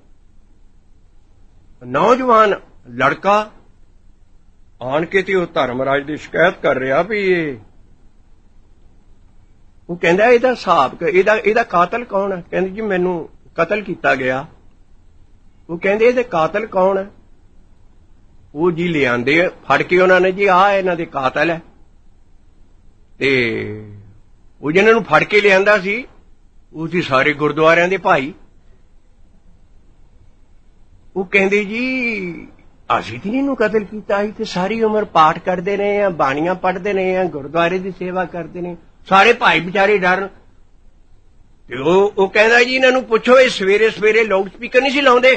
Speaker 1: नौजवान लड़का आन के ते ਉਹ ਧਰਮਰਾਜ ਦੀ ਸ਼ਿਕਾਇਤ ਕਰ ਰਿਹਾ ਵੀ ਇਹ ਉਹ ਕਹਿੰਦਾ ਇਹਦਾ ਹਿਸਾਬ ਇਹਦਾ ਇਹਦਾ ਕਾਤਲ ਕੌਣ ਹੈ। ਕਹਿੰਦੇ ਜੀ ਮੈਨੂੰ ਕਤਲ ਕੀਤਾ ਗਿਆ। ਉਹ ਕਹਿੰਦੇ ਇਹਦੇ ਕਾਤਲ ਕੌਣ ਹੈ। ਉਹ ਜੀ ਲਿਆਂਦੇ ਫੜ ਕੇ ਉਹਨਾਂ ਨੇ ਜੀ ਆ ਇਹਨਾਂ ਦੇ ਕਾਤਲ ਹੈ। ਤੇ ਉਹ ਜਿਹਨਾਂ ਨੂੰ ਫੜ ਕੇ ਲਿਆਂਦਾ ਸੀ ਉਹ ਸੀ ਸਾਰੇ ਗੁਰਦੁਆਰਿਆਂ ਦੇ ਭਾਈ। ਉਹ ਕਹਿੰਦੇ ਜੀ ਅਸੀਂ ਤੇ ਇਹਨੂੰ ਕਤਲ ਕੀਤਾ ਸੀ ਤੇ ਸਾਰੀ ਉਮਰ ਪਾਠ ਕਰਦੇ ਰਹੇ ਆ, ਬਾਣੀਆਂ ਪੜ੍ਹਦੇ ਰਹੇ ਆ, ਗੁਰਦੁਆਰੇ ਦੀ ਸੇਵਾ ਕਰਦੇ ਨੇ, ਸਾਰੇ ਭਾਈ ਵਿਚਾਰੇ ਡਰਨ। ਤੇ ਉਹ ਉਹ ਕਹਿੰਦਾ ਜੀ ਇਹਨਾਂ ਨੂੰ ਪੁੱਛੋ ਇਹ ਸਵੇਰੇ ਸਵੇਰੇ ਲਾਊਡ ਸਪੀਕਰ ਨਹੀਂ ਸੀ ਲਾਉਂਦੇ?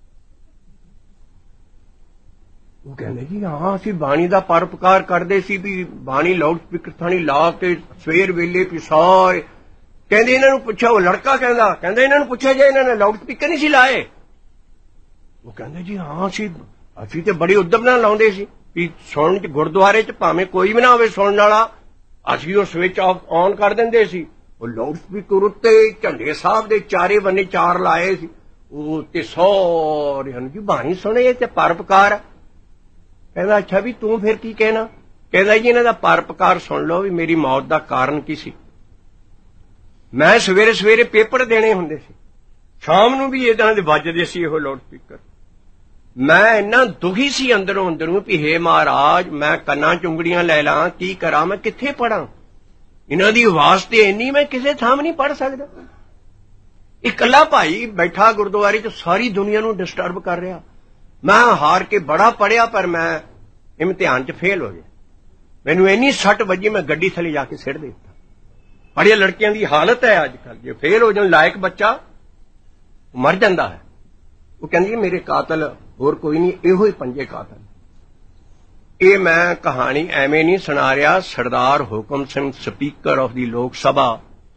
Speaker 1: ਉਹ ਕਹਿੰਦੇ ਜੀ ਹਾਂ ਅਸੀਂ ਬਾਣੀ ਦਾ ਪਰਉਪਕਾਰ ਕਰਦੇ ਸੀ ਵੀ ਬਾਣੀ ਲਾਊਡ ਸਪੀਕਰ ਥਾਣੀ ਲਾ ਕੇ ਸਵੇਰ ਵੇਲੇ ਵੀ ਸਾਰੇ। ਕਹਿੰਦੇ ਇਹਨਾਂ ਨੂੰ ਪੁੱਛਿਆ, ਉਹ ਲੜਕਾ ਕਹਿੰਦਾ ਕਹਿੰਦਾ ਇਹਨਾਂ ਨੂੰ ਪੁੱਛਿਆ ਜੇ ਇਹਨਾਂ ਨੇ ਲਾਊਡ ਸਪੀਕਰ ਨਹੀਂ ਸੀ ਲਾਏ? ਉਹ ਕਹਿੰਦੇ ਜੀ ਹਾਂ ਅਸੀਂ ਅਸੀਂ ਤੇ ਬੜੀ ਉਦਮ ਨਾਲ ਲਾਉਂਦੇ ਸੀ ਵੀ ਸੁਣਨ ਚ, ਗੁਰਦੁਆਰੇ ਚ ਭਾਵੇਂ ਕੋਈ ਵੀ ਨਾ ਹੋਵੇ ਸੁਣਨ ਵਾਲਾ, ਅਸੀਂ ਉਹ ਸਵਿਚ ਆਫ ਆਨ ਕਰ ਦਿੰਦੇ ਸੀ। ਉਹ ਲਾਊਡ ਸਪੀਕਰ ਉੱਤੇ ਝੰਡੇ ਸਾਹਿਬ ਦੇ ਚਾਰੇ ਬੰਨੇ ਚਾਰ ਲਾਏ ਸੀ, ਉਹ ਤੇ ਸਾਰੇ ਹਨ ਜੀ ਬਾਣੀ ਸੁਣੇ ਤੇ ਪਰਉਪਕਾਰ। ਕਹਿੰਦਾ ਅੱਛਾ ਵੀ ਤੂੰ ਫਿਰ ਕੀ ਕਹਿਣਾ? ਕਹਿੰਦਾ ਜੀ ਇਹਨਾਂ ਦਾ ਪਰਉਪਕਾਰ ਸੁਣ ਲਓ ਵੀ ਮੇਰੀ ਮੌਤ ਦਾ ਕਾਰਨ ਕੀ ਸੀ। ਮੈਂ ਸਵੇਰੇ ਸਵੇਰੇ ਪੇਪਰ ਦੇਣੇ ਹੁੰਦੇ ਸੀ, ਸ਼ਾਮ ਨੂੰ ਵੀ ਇਹਨਾਂ ਦੇ ਵੱਜਦੇ ਸੀ ਇਹੋ ਲਾਊਡ ਸਪੀਕਰ। ਮੈਂ ਇੰਨਾ ਦੁਖੀ ਸੀ ਅੰਦਰੋਂ ਅੰਦਰੋਂ ਵੀ ਹੇ ਮਹਾਰਾਜ ਮੈਂ ਕੰਨਾਂ ਚ ਉਂਗਲੀਆਂ ਲੈ ਲਾਂ, ਕੀ ਕਰਾਂ, ਮੈਂ ਕਿੱਥੇ ਪੜਾਂ? ਇਹਨਾਂ ਦੀ ਆਵਾਜ਼ ਤੇ ਇੰਨੀ ਮੈਂ ਕਿਸੇ ਥਾਂ ਨਹੀਂ ਪੜ ਸਕਦਾ। ਇਕੱਲਾ ਭਾਈ ਬੈਠਾ ਗੁਰਦੁਆਰੇ ਚ ਸਾਰੀ ਦੁਨੀਆ ਨੂੰ ਡਿਸਟਰਬ ਕਰ ਰਿਹਾ। ਮੈਂ ਹਾਰ ਕੇ ਬੜਾ ਪੜਿਆ ਪਰ ਮੈਂ ਇਮਤਿਹਾਨ ਚ ਫੇਲ ਹੋ ਗਿਆ। ਮੈਨੂੰ ਇੰਨੀ ਸੱਟ ਵੱਜੀ ਮੈਂ ਗੱਡੀ ਥੱਲੇ ਜਾ ਕੇ ਸਿੱਟ ਦਿੱਤਾ। ਬੜੀਆਂ ਲੜਕੀਆਂ ਦੀ ਹਾਲਤ ਹੈ ਅੱਜ ਕੱਲ੍ਹ, ਜੇ ਫੇਲ ਹੋ ਜਾਣ ਲਾਇਕ ਬੱਚਾ ਮਰ ਜਾਂਦਾ ਹੈ। ਉਹ ਕਹਿੰਦੀ ਮੇਰੇ ਕਾਤਲ ਹੋਰ ਕੋਈ ਨਹੀਂ, ਇਹੋ ਹੀ ਪੰਜੇ ਕਾਤਲ। ਇਹ ਮੈਂ ਕਹਾਣੀ ਐਵੇਂ ਨਹੀਂ ਸੁਣਾ ਰਿਹਾ। ਸਰਦਾਰ ਹੁਕਮ ਸਿੰਘ ਸਪੀਕਰ ਆਫ ਦੀ ਲੋਕ ਸਭਾ,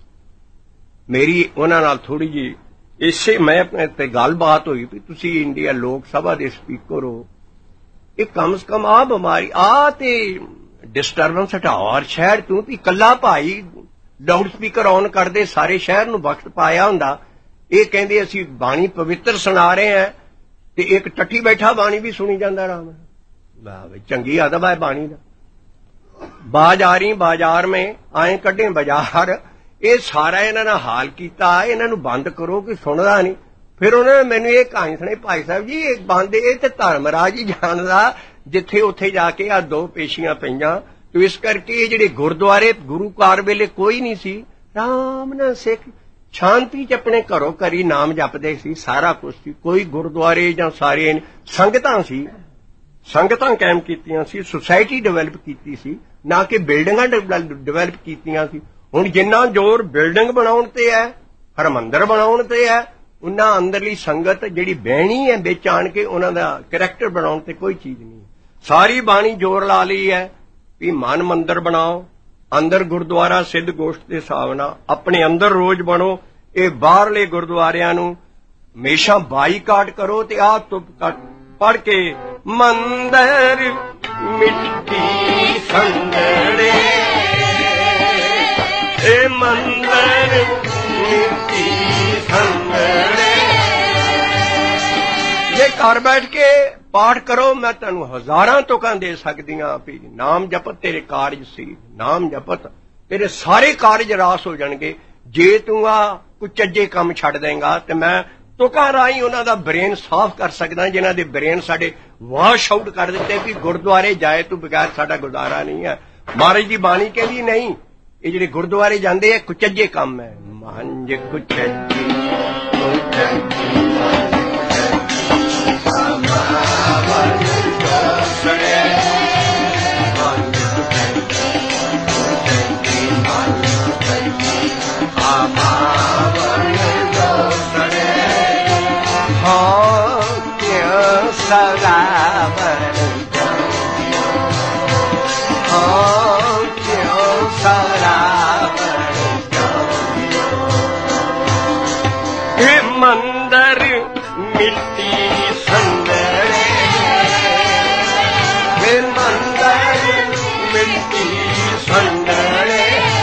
Speaker 1: ਮੇਰੀ ਉਹਨਾਂ ਨਾਲ ਥੋੜੀ ਜਿਹੀ ਇਸੇ ਮੈਂ ਆਪਣੇ ਤੇ ਗੱਲਬਾਤ ਹੋਈ ਵੀ ਤੁਸੀਂ ਇੰਡੀਆ ਲੋਕ ਸਭਾ ਦੇ ਸਪੀਕਰ ਹੋ, ਇਹ ਕਮ ਸੇ ਕਮ ਆ ਬਿਮਾਰੀ ਆ ਤੇ ਡਿਸਟਰਬੈਂਸ ਹਟਾਓ ਔਰ ਸ਼ਹਿਰ ਤੂੰ ਵੀ ਇਕੱਲਾ ਭਾਈ ਲਾਊਡ ਸਪੀਕਰ ਆਨ ਕਰਦੇ ਸਾਰੇ ਸ਼ਹਿਰ ਨੂੰ ਵਕਤ ਪਾਇਆ ਹੁੰਦਾ। ਇਹ ਕਹਿੰਦੇ ਅਸੀਂ ਬਾਣੀ ਪਵਿੱਤਰ ਸੁਣਾ ਰਹੇ ਹਾਂ ਤੇ ਇੱਕ ਟੱਟੀ ਬੈਠਾ ਬਾਣੀ ਵੀ ਸੁਣੀ ਜਾਂਦਾ ਆਰਾਮ ਨਾਲ। ਚੰਗੀ ਅਦਬ ਹੈ ਬਾਣੀ ਦਾ। ਬਾਜ਼ਾਰੀ ਬਾਜ਼ਾਰ में ਆਏ ਕੱਢੇ ਬਾਜ਼ਾਰ, ਇਹ ਸਾਰਾ ਇਹਨਾਂ ਨੇ ਹਾਲ ਕੀਤਾ। ਇਹਨਾਂ ਨੂੰ ਬੰਦ ਕਰੋ ਕਿ ਸੁਣਦਾ ਨਹੀਂ। ਫਿਰ ਉਹਨਾਂ ਨੇ ਮੈਨੂੰ ਇਹ ਕਹਾਣੀ ਸੁਣਾਈ, ਭਾਈ ਸਾਹਿਬ ਜੀ ਇਹ ਬੰਦ ਇਹ ਤੇ ਧਰਮਰਾਜ ਹੀ ਜਾਣਦਾ ਜਿੱਥੇ ਉੱਥੇ ਜਾ ਕੇ ਆ ਦੋ ਪੇਸ਼ੀਆਂ ਪਈਆਂ। ਤੇ ਇਸ ਕਰਕੇ ਇਹ ਜਿਹੜੇ ਗੁਰਦੁਆਰੇ ਗੁਰੂ ਕਾਰ ਵੇਲੇ ਕੋਈ ਨਹੀਂ ਸੀ, ਰਾਮ ਨਾਲ ਸਿੱਖ ਸ਼ਾਂਤੀ ਚ ਆਪਣੇ ਘਰੋਂ ਘਰੀ ਨਾਮ ਜਪਦੇ ਸੀ, ਸਾਰਾ ਕੁਝ ਸੀ। ਕੋਈ ਗੁਰਦੁਆਰੇ ਜਾਂ ਸਾਰੇ ਸੰਗਤਾਂ ਸੀ, ਸੰਗਤਾਂ ਕਾਇਮ ਕੀਤੀਆਂ ਸੀ, ਸੁਸਾਇਟੀ ਡਿਵੈਲਪ ਕੀਤੀ ਸੀ, ਨਾ ਕਿ ਬਿਲਡਿੰਗਾਂ ਡਿਵੈਲਪ ਕੀਤੀਆਂ ਸੀ। ਹੁਣ ਜਿੰਨਾ ਜ਼ੋਰ ਬਿਲਡਿੰਗ ਬਣਾਉਣ ਤੇ ਹੈ, ਹਰਮੰਦਰ ਬਣਾਉਣ ਤੇ ਹੈ, ਉਹਨਾਂ ਅੰਦਰਲੀ ਸੰਗਤ ਜਿਹੜੀ ਬਹਿਣੀ ਹੈ ਵਿੱਚ ਆਣ ਕੇ ਉਹਨਾਂ ਦਾ ਕਰੈਕਟਰ ਬਣਾਉਣ ਤੇ ਕੋਈ ਚੀਜ਼ ਨਹੀਂ। ਸਾਰੀ ਬਾਣੀ ਜ਼ੋਰ ਲਾ ਲਈ ਹੈ ਵੀ ਮਨ ਮੰਦਰ ਬਣਾਓ, ਅੰਦਰ ਗੁਰਦੁਆਰਾ ਸਿੱਧ ਗੋਸ਼ਟ ਦੇ ਹਿਸਾਬ ਨਾਲ ਆਪਣੇ ਅੰਦਰ ਰੋਜ਼ ਬਣੋ। ਇਹ ਬਾਹਰਲੇ ਗੁਰਦੁਆਰਿਆਂ ਨੂੰ ਹਮੇਸ਼ਾ ਬਾਈਕਾਟ ਕਰੋ ਤੇ ਆਹ ਤੁਪ ਪੜ ਕੇ ਮੰਦਰ ਮਿੱਟੀ ਸੰਗੜੇ, ਇਹ ਮੰਦਰ ਮਿੱਟੀ ਸੰਗੜੇ। ਜੇ ਘਰ ਬੈਠ ਕੇ ਪਾਠ ਕਰੋ ਮੈਂ ਤੁਹਾਨੂੰ ਹਜ਼ਾਰਾਂ ਤੁਕਾਂ ਦੇ ਸਕਦੀ ਹਾਂ ਵੀ ਨਾਮ ਜਪਤ ਤੇਰੇ ਕਾਰਜ ਸੀ, ਨਾਮ ਜਪਤ ਤੇਰੇ ਸਾਰੇ ਕਾਰਜ ਰਾਸ ਹੋ ਜਾਣਗੇ ਜੇ ਤੂੰ ਆ ਕੁਚੱਜੇ ਕੰਮ ਛੱਡ ਦੇਂਗਾ। ਤੇ ਮੈਂ ਤੁਕਾਂ ਰਾਹੀਂ ਉਹਨਾਂ ਦਾ ਬ੍ਰੇਨ ਸਾਫ਼ ਕਰ ਸਕਦਾ ਜਿਨ੍ਹਾਂ ਦੇ ਬ੍ਰੇਨ ਸਾਡੇ ਵਾਸ਼ ਆਊਟ ਕਰ ਦਿੱਤੇ ਵੀ ਗੁਰਦੁਆਰੇ ਜਾਏ ਤੋਂ ਬਗੈਰ ਸਾਡਾ ਗੁਜ਼ਾਰਾ ਨਹੀਂ ਹੈ। ਮਹਾਰਾਜ ਦੀ ਬਾਣੀ ਕਹਿੰਦੀ ਨਹੀਂ, ਇਹ ਜਿਹੜੇ ਗੁਰਦੁਆਰੇ ਜਾਂਦੇ ਆ ਕੁਚੱਜੇ ਕੰਮ ਹੈ। ਮੰਜ ਕੁਚੱਜੀ ਮੰਦਰ ਮਿੱਟੀ ਸੰਗੜੇ, ਵੇ ਮੰਦਰ ਮਿੱਟੀ ਸੰਗੜੇ।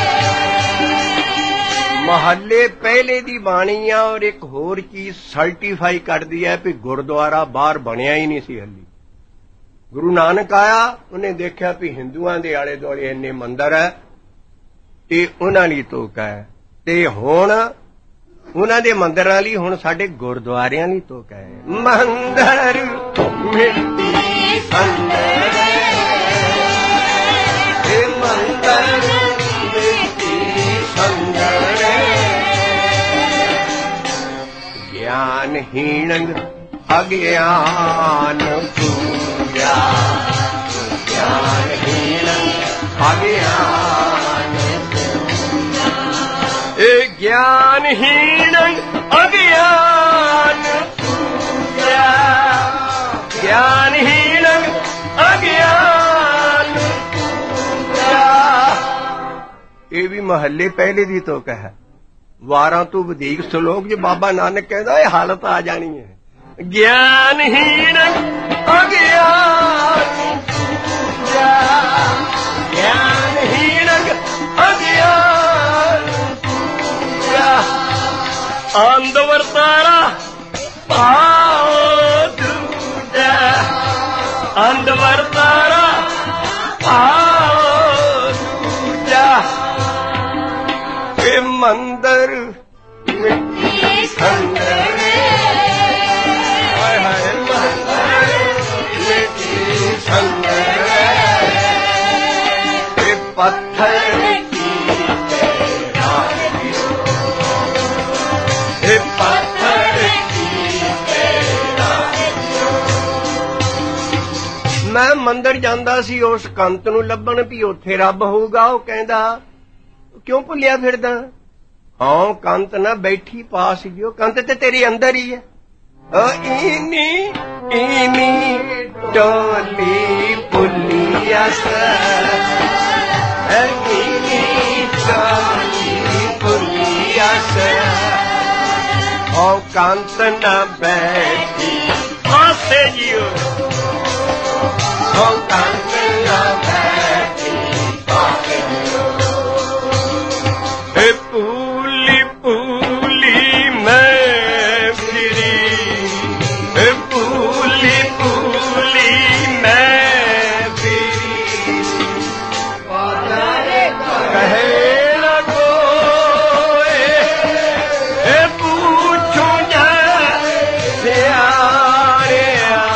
Speaker 1: ਮਹੱਲੇ ਪਹਿਲੇ ਦੀ ਬਾਣੀ ਆ ਔਰ ਇੱਕ ਹੋਰ ਚੀਜ਼ ਸਰਟੀਫਾਈ ਕਰਦੀ ਹੈ ਵੀ ਗੁਰਦੁਆਰਾ ਬਾਹਰ ਬਣਿਆ ਹੀ ਨਹੀਂ ਸੀ ਹੱਲੀ। ਗੁਰੂ ਨਾਨਕ ਆਇਆ, ਉਹਨੇ ਦੇਖਿਆ ਵੀ ਹਿੰਦੂਆਂ ਦੇ ਆਲੇ ਦੁਆਲੇ ਇੰਨੇ ਮੰਦਰ ਹੈ ਤੇ ਉਹਨਾਂ ਲਈ ਤੋਕ ਹੈ, ਤੇ ਹੁਣ ਉਹਨਾਂ ਦੇ ਮੰਦਰਾਂ ਲਈ ਹੁਣ ਸਾਡੇ ਗੁਰਦੁਆਰਿਆਂ ਲਈ ਤੋਕ ਹੈ। ਮੰਦਰ ਮਿੱਟੀ ਸੰਗੜੇ, ਇਹ ਮੰਦਰ ਮਿੱਟੀ ਸੰਗੜੇ। ਗਿਆਨਹੀਣ अज्ञान पूजा ज्ञानहीन अज्ञान ए ज्ञानहीन अज्ञान पूजा ज्ञानहीन अज्ञान पूजा। ये भी महल्ले पहले दी तो कह वारां तो वधीक सलोक जो बाबा नानक कहता है हालत आ जानी है। ज्ञानहीन अज्ञान पूजा ज्ञानहीन अज्ञान पूजा। अंध वर्तारा भाव दूजा अंध वर्तारा भाव दूजा। ये मंदिर मिट्टी खंडर हाय हाय मंदिर मिट्टी खंडर ये पत्थर की तेराइयों ये पत्थर की तेराइयों। मैं मंदिर जांदा सी उस कंत नूं लभण भी उत्थे रब होऊगा। ਉਹ ਕਹਿੰਦਾ क्यों भुलिया फिरदा? हाँ कंत ना बैठी पास जो कंत ते तेरे अंदर ही है। इनी इनी टोली पुलिया इनी टोली पुलिया हाँ कंत ना बैठी पास जियो हाँ कंत ना बैठी पास जियो। पूली पूली मैं फिरी पूली पूली मैं फिरी कहे लगो पूछो सियारे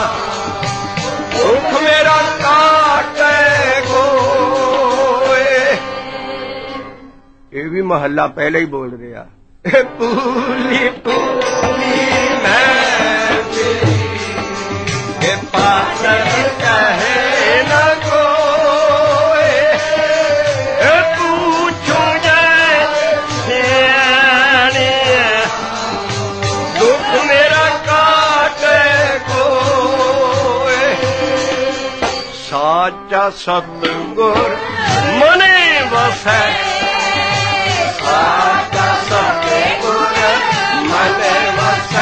Speaker 1: दुख मेरा काटे को। ये भी महल्ला पहले ही बोल रहा पूली पूली मैं के पास कहे न कोई पूछो सियाने दुख मेरा काटे कोई। साचा सतगुर मने वसै साचा सतगुर मने वसै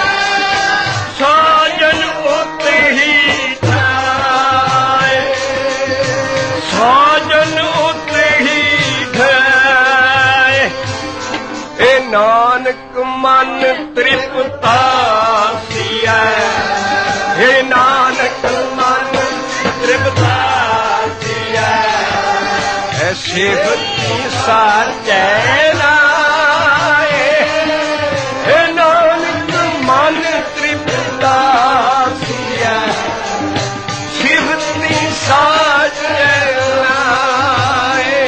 Speaker 1: साजन उत ही ठाए साजन उत ही ठाए। ए नानक मन तृप्ता सिया हे नानक मन तृप्ता सिया। सिफती साचै नाए हे नानक मन तृप्ता सिया सिफती साचै नाए।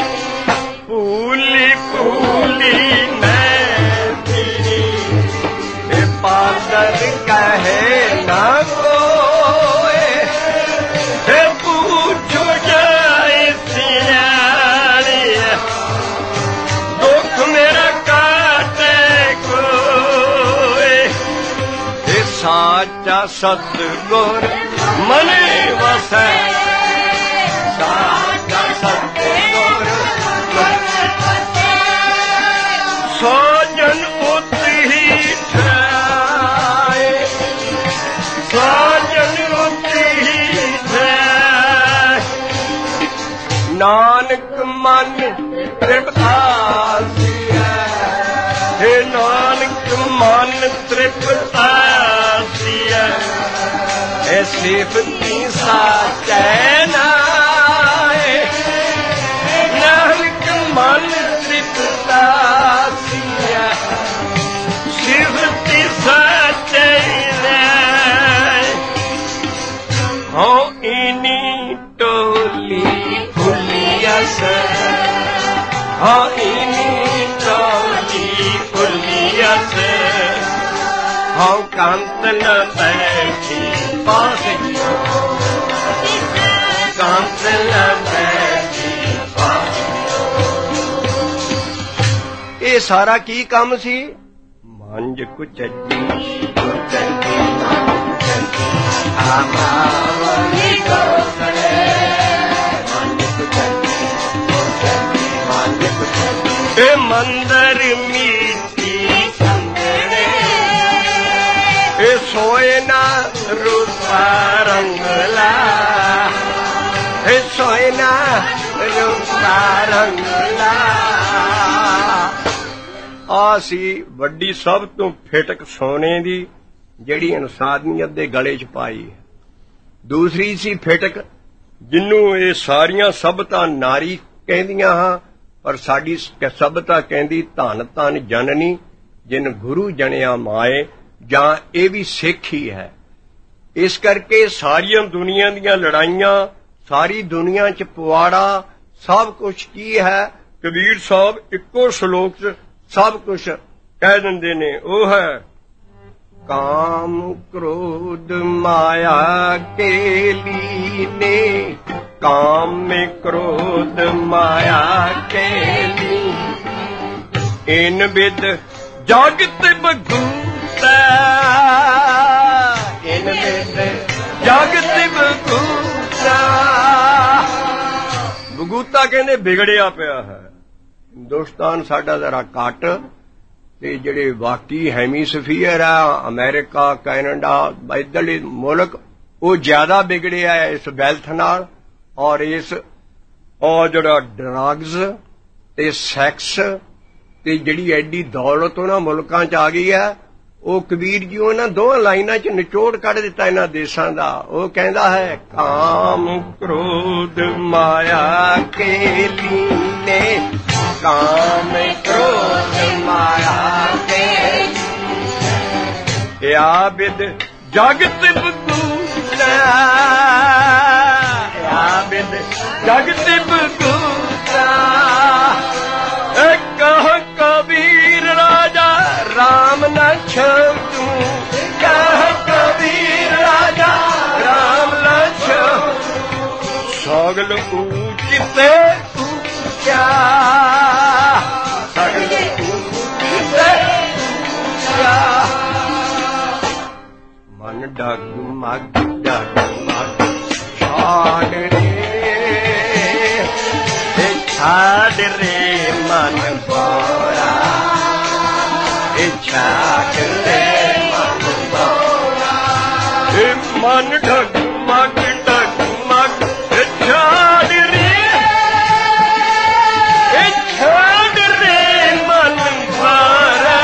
Speaker 1: पूली पूली मैं फिरी पातर कहे ना कोई पूछो जाए सियारे दुख मेरा काटे कोई। साचा सतगुर मने वसै साचा सतगुर साजन उत ही ठाए साजन उत ही ठाए। नानक मन तृप्ता सिया हे नानक मन तृप्ता सिया। हे सिफती साचै नाए नानक मन तृप्ता सिया सिफती साचै नाए। हाँ इनी टोली फुलिया से हाँ इनी टोली फुलिया से ਹਉ ਕੰਤ ਨ ਬੈਠੀ ਪਾਸ ਕੰਤ ਨ ਬੈਠੀ ਪਾਸ। ਇਹ ਸਾਰਾ ਕੀ ਕੰਮ ਸੀ? ਮੰਜ ਕੁਚੱਜੀ ਕੁਚੱਜੀ ਆਮਾਵਲੀ ਕੋਸੜੇ ਮੰਜ ਕੁਚੱਜੀ ਕੁਚੱਜੀ ਮੰਜ ਕੁਚੱਜੀ। ਇਹ ਮੰਦਰ ਮੀਠੀ ਸੰਗੜੇ ਇਹ ਸੋਏ ਨਾ ਰੂਪਾ ਰੰਗਲਾ ਇਹ ਸੋਏ ਨਾ ਰੂਪਾ ਰੰਗਲਾ। ਆ ਸੀ ਵੱਡੀ ਸਭ ਤੋਂ ਫਿਟਕ ਸੋਨੇ ਦੀ ਜਿਹੜੀ ਇਨਸਾਨੀਅਤ ਦੇ ਗਲੇ 'ਚ ਪਾਈ ਹੈ। ਦੂਸਰੀ ਸੀ ਫਿਟਕ ਜਿਹਨੂੰ ਇਹ ਸਾਰੀਆਂ ਸਭਤਾ ਨਾਰੀ ਕਹਿੰਦੀਆਂ ਹਾਂ, ਪਰ ਸਾਡੀ ਸਭਤਾ ਕਹਿੰਦੀ ਧਨ ਧਨ ਜਨਨੀ ਜਿਨ ਗੁਰੂ ਜਣਿਆ ਮਾਏ, ਜਾਂ ਇਹ ਵੀ ਸਿੱਖ ਹੀ ਹੈ। ਇਸ ਕਰਕੇ ਸਾਰੀਆਂ ਦੁਨੀਆ ਦੀਆਂ ਲੜਾਈਆਂ, ਸਾਰੀ ਦੁਨੀਆ 'ਚ ਪਵਾੜਾ, ਸਭ ਕੁਝ ਕੀ ਹੈ? ਕਬੀਰ ਸਾਹਿਬ ਇੱਕੋ ਸ਼ਲੋਕ 'ਚ ਸਭ ਕੁਝ ਕਹਿ ਦਿੰਦੇ ਨੇ। ਉਹ ਹੈ ਕਾਮ ਕ੍ਰੋਧ ਮਾਇਆ ਕੇ ਲੀਨੇ ਕਾਮ ਮੇ ਕ੍ਰੋਧ ਮਾਇਆ ਕੇ ਲੀ ਇਨ ਬਿਦ ਜਗਤ ਬਗੂਤਾ ਇਨ ਬਿਦ ਜਗਤ ਬਗੂਤਾ। ਬਗੂਤਾ ਕਹਿੰਦੇ ਵਿਗੜਿਆ ਪਿਆ ਹੈ। ਹਿੰਦੁਸਤਾਨ ਸਾਡਾ ਜ਼ਰਾ ਘੱਟ, ਤੇ ਜਿਹੜੇ ਬਾਕੀ ਹੈਮੀਸਫੀਅਰ ਆ ਅਮਰੀਕਾ ਕੈਨੇਡਾ ਇੱਧਰਲੇ ਮੁਲਕ ਉਹ ਜ਼ਿਆਦਾ ਵਿਗੜਿਆ ਹੈ ਇਸ ਵੈਲਥ ਨਾਲ, ਔਰ ਇਸ ਔਰ ਜਿਹੜਾ ਡਰੱਗਸ ਤੇ ਸੈਕਸ ਤੇ ਜਿਹੜੀ ਐਡੀ ਦੌਲਤ ਉਹਨਾਂ ਮੁਲਕਾਂ 'ਚ ਆ ਗਈ ਹੈ। ਉਹ ਕਬੀਰ ਜੀ ਉਹਨਾਂ ਦੋਹਾਂ ਲਾਈਨਾਂ 'ਚ ਨਿਚੋੜ ਕੱਢ ਦਿੱਤਾ ਇਹਨਾਂ ਦੇਸ਼ਾਂ ਦਾ। ਉਹ ਕਹਿੰਦਾ ਹੈ ਕਾਮ ਕ੍ਰੋਧ ਮਾਇਆ ਕੇ ਲੀਨੇ ਕਾਮ ਕ੍ਰੋਧ ਮਾਇਆ ਕੇ ਯਾ ਬਿਦ ਜਗਤ ਬਗੂਤਾ ਯਾ ਬਿਦ ਜਗਤ ਬਗੂਤਾ। ਕਹ ਕਬੀਰ ਰਾਜਾ ਰਾਮ ਨ ਛੂ ਕਹ ਕਬੀਰ ਰਾਜਾ ਰਾਮ ਨ ਛੂ ਸਗਲ ਊਚ ਤੇ ਊਚਾ ਸਗਲ ਊਚ ਤੇ ਊਚਾ। ਮਨ ਡਗ ਮਗ ਡਗ ਮਗ ਛਾੜ ਰੇ ਛਾੜ ਰੇ ਮਨ ਬੋਰਾ ਇਹ ਛਾੜ ਰੇ ਮਨ ਬੋਰਾ ਇਹ ਮਨ ਡਗ ਮਗ ਡਗ ਮਗ ਛਾੜ ਰੇ ਇਹ ਛਾੜ ਰੇ ਮਨ ਬੋਰਾ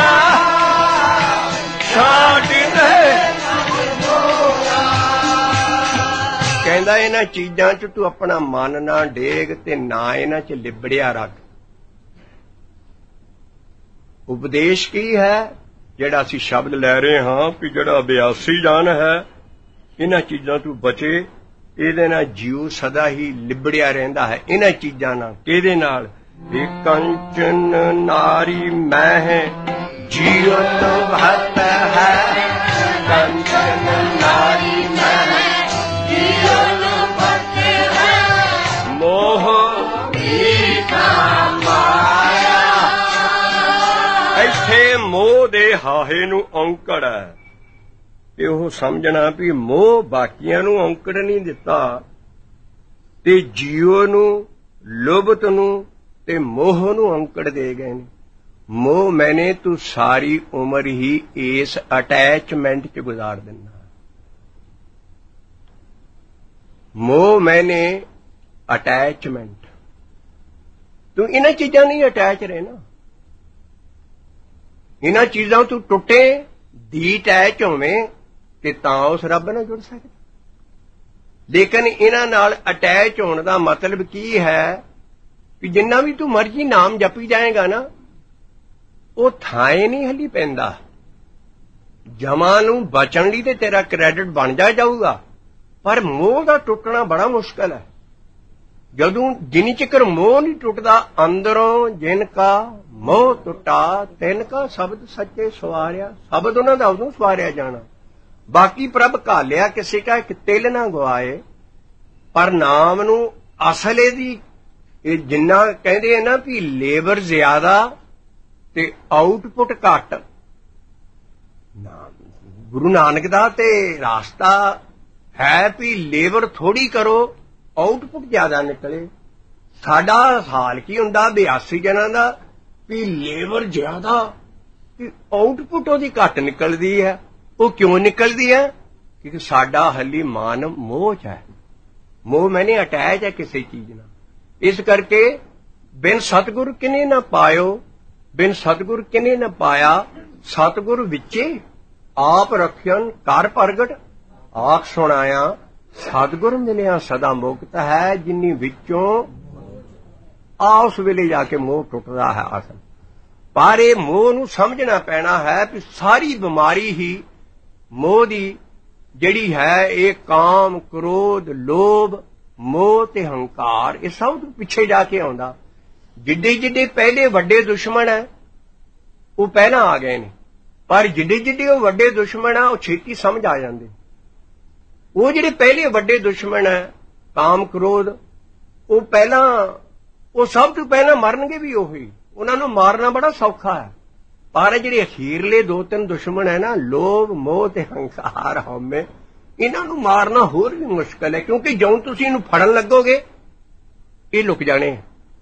Speaker 1: ਛਾੜ ਰੇ। ਕਹਿੰਦਾ ਇਹਨਾਂ ਚੀਜ਼ਾਂ 'ਚ ਤੂੰ ਆਪਣਾ ਮਨ ਨਾ ਡੇਗ ਤੇ ਨਾ ਇਹਨਾਂ 'ਚ ਲਿਬੜਿਆ ਰੱਖ। ਉਪਦੇਸ਼ ਕੀ ਹੈ ਜਿਹੜਾ ਅਸੀਂ ਸ਼ਬਦ ਲੈ ਰਹੇ ਹਾਂ ਕਿ ਜਿਹੜਾ ਬਿਆਸੀ ਜਾਨ ਹੈ ਇਹਨਾਂ ਚੀਜ਼ਾਂ ਤੋਂ ਬਚੇ। ਇਹਦੇ ਨਾਲ ਜੀਵ ਸਦਾ ਹੀ ਲਿਬੜਿਆ ਰਹਿੰਦਾ ਹੈ ਇਹਨਾਂ ਚੀਜ਼ਾਂ ਨਾਲ। ਕਿਹਦੇ ਨਾਲ? ਇਹ ਕੰਚਨ ਨਾਰੀ ਮੈਂ ਜੀਵਨ ਭਤ ਹੈ ਕੰਚਨ ਨਾਰੀ ਮੈਂ ਜੀਵਨ ਭਤ ਹੈ ਮੋਹ ਮੀਠਾ ਮਾਇਆ। ਇੱਥੇ ਮੋਹ ਦੇ ਹਾਹੇ ਨੂੰ ਔਂਕੜ ਹੈ ਤੇ ਉਹ ਸਮਝਣਾ ਵੀ ਮੋਹ ਬਾਕੀਆਂ ਨੂੰ ਔਂਕੜ ਨਹੀਂ ਦਿੱਤਾ ਤੇ ਜੀਵ ਨੂੰ ਲੁਭਤ ਨੂੰ ਤੇ ਮੋਹ ਨੂੰ ਔਂਕੜ ਦੇ ਗਏ ਨੇ। ਮੋਹ ਮੈਨੇ ਤੂੰ ਸਾਰੀ ਉਮਰ ਹੀ ਇਸ ਅਟੈਚਮੈਂਟ 'ਚ ਗੁਜ਼ਾਰ ਦਿੰਦਾ। ਮੋਹ ਮੈਨੇ ਅਟੈਚਮੈਂਟ ਤੂੰ ਇਹਨਾਂ ਚੀਜ਼ਾਂ ਨਹੀਂ ਅਟੈਚ ਰਹਿਣਾ। ਇਹਨਾਂ ਚੀਜ਼ਾਂ ਤੂੰ ਟੁੱਟੇ ਦੀ ਅਟੈਚ ਹੋਵੇਂ ਤੇ ਤਾਂ ਉਸ ਰੱਬ ਨਾਲ ਜੁੜ ਸਕਦਾ। ਲੇਕਿਨ ਇਹਨਾਂ ਨਾਲ ਅਟੈਚ ਹੋਣ ਦਾ ਮਤਲਬ ਕੀ ਹੈ ਕਿ ਜਿੰਨਾ ਵੀ ਤੂੰ ਮਰਜ਼ੀ ਨਾਮ ਜਪੀ ਜਾਏਗਾ ਨਾ ਉਹ ਥਾਂ ਨਹੀਂ ਹਲੀ ਪੈਂਦਾ। ਜਮਾਂ ਨੂੰ ਬਚਣ ਲਈ ਤੇ ਤੇਰਾ ਕ੍ਰੈਡਿਟ ਬਣ ਜਾ ਜਾਊਗਾ, ਪਰ ਮੋਹ ਦਾ ਟੁੱਟਣਾ ਬੜਾ ਮੁਸ਼ਕਲ ਹੈ। ਜਦੋਂ ਜਿੰਨੀ ਚਿਕਰ ਮੋਹ ਨਹੀਂ ਟੁੱਟਦਾ ਅੰਦਰੋਂ ਜਿਨ ਕਾ ਮੋਹ ਟੁੱਟਾ ਤਿੰਨ ਕਾ ਸ਼ਬਦ ਸੱਚੇ ਸਵਾਰਿਆ। ਸ਼ਬਦ ਉਹਨਾਂ ਦਾ ਉਦੋਂ ਸਵਾਰਿਆ ਜਾਣਾ। ਬਾਕੀ ਪ੍ਰਭ ਘਾਲਿਆ ਕਿਸੇ ਕਾ ਇੱਕ ਤਿਲ ਨਾ ਗਵਾਏ। ਪਰ ਨਾਮ ਨੂੰ ਅਸਲ ਇਹਦੀ ਇਹ ਜਿੰਨਾ ਕਹਿੰਦੇ ਆ ਨਾ ਵੀ ਲੇਬਰ ਜ਼ਿਆਦਾ ਤੇ ਆਊਟਪੁੱਟ ਘੱਟ। ਗੁਰੂ ਨਾਨਕ ਦਾ ਤੇ ਰਾਸਤਾ ਹੈ ਵੀ ਲੇਬਰ ਥੋੜੀ ਕਰੋ ਆਊਟਪੁੱਟ ਜ਼ਿਆਦਾ ਨਿਕਲੇ। ਸਾਡਾ ਹਾਲ ਕੀ ਹੁੰਦਾ ਬਿਆਸੀ ਜਨਾਂ ਦਾ ਵੀ ਲੇਬਰ ਜ਼ਿਆਦਾ ਤੇ ਆਊਟਪੁੱਟ ਉਹਦੀ ਘੱਟ ਨਿਕਲਦੀ ਹੈ। ਉਹ ਕਿਉਂ ਨਿਕਲਦੀ ਹੈ? ਕਿਉਂਕਿ ਸਾਡਾ ਹਲੀ ਮਨ ਮੋਹ ਚ ਹੈ। ਮੋਹ ਮੈਨੇ ਅਟੈਚ ਹੈ ਕਿਸੇ ਚੀਜ਼ ਨਾਲ। ਇਸ ਕਰਕੇ ਬਿਨ ਸਤਿਗੁਰ ਕਿਨੇ ਨਾ ਪਾਇਓ, ਬਿਨ ਸਤਿਗੁਰ ਕਿਨੇ ਨਾ ਪਾਇਆ। ਸਤਿਗੁਰ ਵਿੱਚੇ ਆਪ ਰਖਿਅਨ ਕਰ ਪ੍ਰਗਟ ਆਖ ਸੁਣਾਇਆ। ਸਤਿਗੁਰ ਮਿਲਿਆ ਸਦਾ ਮੁਕਤ ਹੈ। ਜਿੰਨੀ ਵਿੱਚੋਂ ਆ ਉਸ ਵੇਲੇ ਜਾ ਕੇ ਮੋਹ ਟੁੱਟਦਾ ਹੈ ਅਸਲ। ਪਰ ਇਹ ਮੋਹ ਨੂੰ ਸਮਝਣਾ ਪੈਣਾ ਹੈ ਕਿ ਸਾਰੀ ਬਿਮਾਰੀ ਹੀ ਮੋਹ ਦੀ ਜਿਹੜੀ ਹੈ ਇਹ ਕਾਮ, ਕ੍ਰੋਧ, ਲੋਭ, ਮੋਹ ਤੇ ਹੰਕਾਰ ਇਹ ਸਭ ਤੋਂ ਪਿੱਛੇ ਜਾ ਕੇ ਆਉਂਦਾ। ਜਿੱਡੇ ਜਿੱਡੇ ਪਹਿਲੇ ਵੱਡੇ ਦੁਸ਼ਮਣ ਹੈ ਉਹ ਪਹਿਲਾਂ ਆ ਗਏ ਨੇ, ਪਰ ਜਿੱਡੇ ਜਿੱਡੇ ਉਹ ਵੱਡੇ ਦੁਸ਼ਮਣ ਆ ਉਹ ਛੇਤੀ ਸਮਝ ਆ ਜਾਂਦੇ। ਉਹ ਜਿਹੜੇ ਪਹਿਲੇ ਵੱਡੇ ਦੁਸ਼ਮਣ ਹੈ ਕਾਮ, ਕ੍ਰੋਧ, ਉਹ ਪਹਿਲਾਂ ਉਹ ਸਭ ਤੋਂ ਪਹਿਲਾਂ ਮਰਨਗੇ ਵੀ ਉਹੀ। ਉਹਨਾਂ ਨੂੰ ਮਾਰਨਾ ਬੜਾ ਸੌਖਾ ਹੈ। ਪਰ ਜਿਹੜੇ ਅਖੀਰਲੇ ਦੋ ਤਿੰਨ ਦੁਸ਼ਮਣ ਹੈ ਨਾ ਲੋਭ, ਮੋਹ ਤੇ ਹੰਕਾਰ, ਹਉਮੈ, ਇਹਨਾਂ ਨੂੰ ਮਾਰਨਾ ਹੋਰ ਵੀ ਮੁਸ਼ਕਲ ਹੈ। ਕਿਉਂਕਿ ਜਦੋਂ ਤੁਸੀਂ ਇਹਨੂੰ ਫੜਨ ਲੱਗੋਗੇ ਇਹ ਲੁਕ ਜਾਣੇ।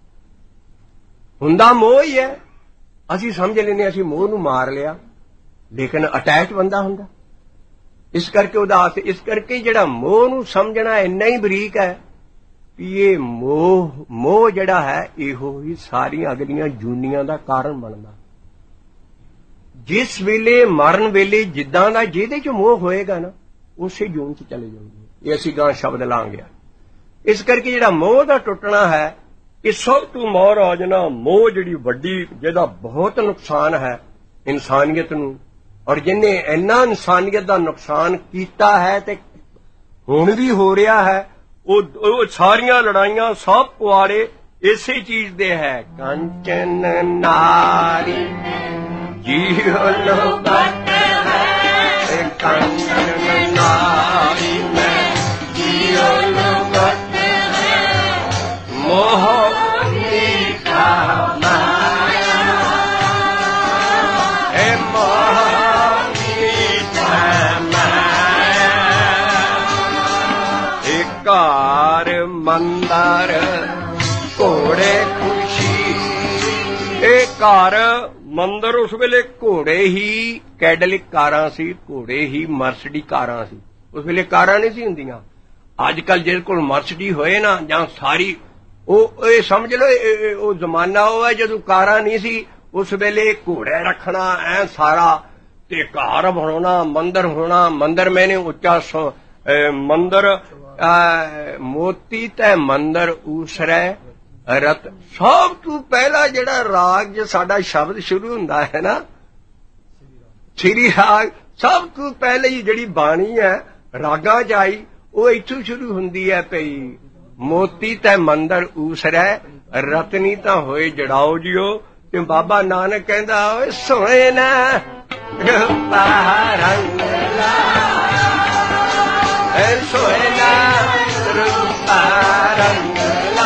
Speaker 1: ਹੁੰਦਾ ਮੋਹ ਹੀ ਹੈ। ਅਸੀਂ ਸਮਝ ਲੈਂਦੇ ਅਸੀਂ ਮੋਹ ਨੂੰ ਮਾਰ ਲਿਆ, ਲੇਕਿਨ ਅਟੈਚ ਬੰਦਾ ਹੁੰਦਾ। ਇਸ ਕਰਕੇ ਉਦਾਸ। ਇਸ ਕਰਕੇ ਜਿਹੜਾ ਮੋਹ ਨੂੰ ਸਮਝਣਾ ਇੰਨਾ ਹੀ ਬਰੀਕ ਹੈ ਵੀ ਇਹ ਮੋਹ ਮੋਹ ਜਿਹੜਾ ਹੈ ਇਹੋ ਹੀ ਸਾਰੀਆਂ ਅਗਲੀਆਂ ਜੂਨੀਆਂ ਦਾ ਕਾਰਨ ਬਣਦਾ। ਜਿਸ ਵੇਲੇ ਮਰਨ ਵੇਲੇ ਜਿੱਦਾਂ ਦਾ ਜਿਹਦੇ ਚ ਮੋਹ ਹੋਏਗਾ ਨਾ ਉਸੇ ਜੂਨ ਚ ਚਲੇ ਜਾਊਗੇ। ਇਹ ਅਸੀਂ ਗਾਂ ਸ਼ਬਦ ਲਾਂਗੇ। ਇਸ ਕਰਕੇ ਜਿਹੜਾ ਮੋਹ ਦਾ ਟੁੱਟਣਾ ਹੈ ਇਹ ਸਭ ਤੋਂ ਮਹਾਰਾਜ ਨਾ ਮੋਹ ਜਿਹੜੀ ਵੱਡੀ ਜਿਹਦਾ ਬਹੁਤ ਨੁਕਸਾਨ ਹੈ ਇਨਸਾਨੀਅਤ ਨੂੰ, ਔਰ ਜਿਹਨੇ ਇੰਨਾ ਇਨਸਾਨੀਅਤ ਦਾ ਨੁਕਸਾਨ ਕੀਤਾ ਹੈ ਤੇ ਹੁਣ ਵੀ ਹੋ ਰਿਹਾ ਹੈ, ਉਹ ਸਾਰੀਆਂ ਲੜਾਈਆਂ ਸਭ ਪੁਆੜੇ ਇਸੇ ਚੀਜ਼ ਦੇ ਹੈ। ਕੰਚਨ ਨਾਰੀ ਜੀਉ ਲੋਭਤ ਹੈ, ਕੰਚਨ ਨਾਰੀ ਮੈਂ ਜੀਉ ਲੋਭਤ ਹੈ, ਮੋਹ ਮੀਠਾ ਮਾਇਆ ਹੈ, ਮੋਹ ਮੀਠਾ ਮਾਇਆ। ਇੱਕ ਘਰ ਮੰਦਰ ਘੋੜੇ ਖੁਸ਼ੀ। ਇਹ ਘਰ ਮੰਦਰ ਉਸ ਵੇਲੇ ਘੋੜੇ ਹੀ ਕੈਡਲਿਕ ਕਾਰਾਂ ਸੀ, ਘੋੜੇ ਹੀ ਮਰਸਡੀ ਕਾਰਾਂ ਸੀ। ਉਸ ਵੇਲੇ ਕਾਰਾਂ ਨਹੀਂ ਸੀ ਹੁੰਦੀਆਂ। ਅੱਜ ਕੱਲ ਜਿਹਦੇ ਕੋਲ ਮਰਸਡੀ ਹੋਏ ਨਾ ਜਾਂ ਸਾਰੀ ਉਹ ਇਹ ਸਮਝ ਲਓ ਉਹ ਜ਼ਮਾਨਾ ਉਹ ਹੈ ਜਦੋਂ ਕਾਰਾਂ ਨਹੀਂ ਸੀ। ਉਸ ਵੇਲੇ ਘੋੜੇ ਰੱਖਣਾ ਐ ਸਾਰਾ ਤੇ ਘਰ ਬਣਾਉਣਾ, ਮੰਦਰ ਹੋਣਾ। ਮੰਦਰ ਮੈਨੇ ਉੱਚਾ ਮੰਦਰ ਮੋਤੀ ਤੇ ਮੰਦਰ ਊਸਰੈ ਰਤ। ਸਭ ਤੋਂ ਪਹਿਲਾ ਜਿਹੜਾ ਰਾਗ ਜੇ ਸਾਡਾ ਸ਼ਬਦ ਸ਼ੁਰੂ ਹੁੰਦਾ ਹੈ ਨਾ ਸ੍ਰੀ ਰਾਗ, ਸਭ ਤੋਂ ਪਹਿਲੇ ਜਿਹੜੀ ਬਾਣੀ ਹੈ ਰਾਗਾਂ ਚ ਆਈ ਉਹ ਇੱਥੋਂ ਸ਼ੁਰੂ ਹੁੰਦੀ ਹੈ ਪਈ ਮੋਤੀ ਤੇ ਮੰਦਰ ਊਸਰੈ ਰਤਨੀ ਤਾਂ ਹੋਏ ਜੜਾਓ ਜਿਓ। ਤੇ ਬਾਬਾ ਨਾਨਕ ਕਹਿੰਦਾ ਓਏ ਸੋਹਣੇ ਨਾ ਰੂਪਾ ਰੰਗਲਾ, ਐ ਸੋਹਣੇ ਨਾ ਰੂਪਾ ਰੰਗਲਾ।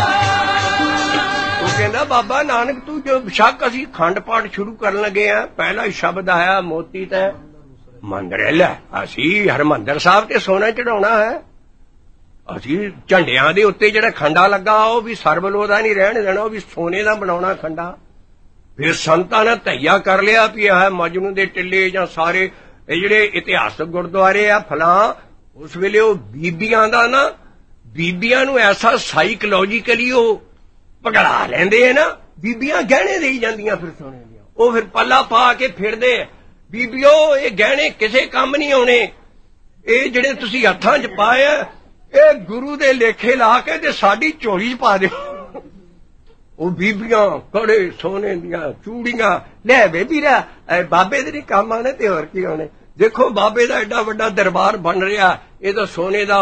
Speaker 1: ਉਹ ਕਹਿੰਦਾ ਬਾਬਾ ਨਾਨਕ ਤੂੰ ਜੋ ਬੇਸ਼ੱਕ ਅਸੀਂ ਖੰਡ ਪਾਠ ਸ਼ੁਰੂ ਕਰਨ ਲੱਗੇ ਆ ਪਹਿਲਾ ਹੀ ਸ਼ਬਦ ਆਇਆ ਮੋਤੀ ਤੇ ਮੰਦਰ। ਲੈ ਅਸੀਂ ਹਰਿਮੰਦਰ ਸਾਹਿਬ ਤੇ ਸੋਨਾ ਚੜਾਉਣਾ ਹੈ। ਅਸੀਂ ਝੰਡਿਆਂ ਦੇ ਉੱਤੇ ਜਿਹੜਾ ਖੰਡਾ ਲੱਗਾ ਉਹ ਵੀ ਸਰਬਲੋ ਦਾ ਨਹੀਂ ਰਹਿਣ ਦੇਣਾ, ਉਹ ਵੀ ਸੋਨੇ ਦਾ ਬਣਾਉਣਾ ਖੰਡਾ। ਫਿਰ ਸੰਤਾਂ ਨੇ ਧਈਆ ਕਰ ਲਿਆ ਵੀ ਇਹ ਮਜਨੂ ਦੇ ਟਿੱਲੇ ਜਾਂ ਸਾਰੇ ਇਹ ਜਿਹੜੇ ਇਤਿਹਾਸਕ ਗੁਰਦੁਆਰੇ ਆ ਫਲਾਂ। ਉਸ ਵੇਲੇ ਉਹ ਬੀਬੀਆਂ ਦਾ ਨਾ ਬੀਬੀਆਂ ਨੂੰ ਐਸਾ ਸਾਈਕੋਲੋਜੀਕਲੀ ਉਹ ਪਕੜਾ ਲੈਂਦੇ ਆ ਨਾ, ਬੀਬੀਆਂ ਗਹਿਣੇ ਦੇਈ ਜਾਂਦੀਆਂ ਫਿਰ ਸੋਨੇ ਦੀਆਂ। ਉਹ ਫਿਰ ਪੱਲਾ ਪਾ ਕੇ ਫਿਰਦੇ ਬੀਬੀਓ ਇਹ ਗਹਿਣੇ ਕਿਸੇ ਕੰਮ ਨਹੀਂ ਆਉਣੇ, ਇਹ ਜਿਹੜੇ ਤੁਸੀਂ ਹੱਥਾਂ 'ਚ ਪਾਏ ਇਹ ਗੁਰੂ ਦੇ ਲੇਖੇ ਲਾ ਕੇ ਤੇ ਸਾਡੀ ਝੋਲੀ 'ਚ ਪਾ ਦਿਓ। ਉਹ ਬੀਬੀਆਂ ਕੜੇ ਸੋਨੇ ਦੀਆਂ ਚੂੜੀਆਂ ਲੈ ਬੇਬੀਰਾ ਬਾਬੇ ਦੇ ਨਹੀਂ ਕੰਮ ਆਉਣੇ ਤੇ ਹੋਰ ਕੀ ਆਉਣੇ। ਦੇਖੋ ਬਾਬੇ ਦਾ ਐਡਾ ਵੱਡਾ ਦਰਬਾਰ ਬਣ ਰਿਹਾ, ਇਹ ਤਾਂ ਸੋਨੇ ਦਾ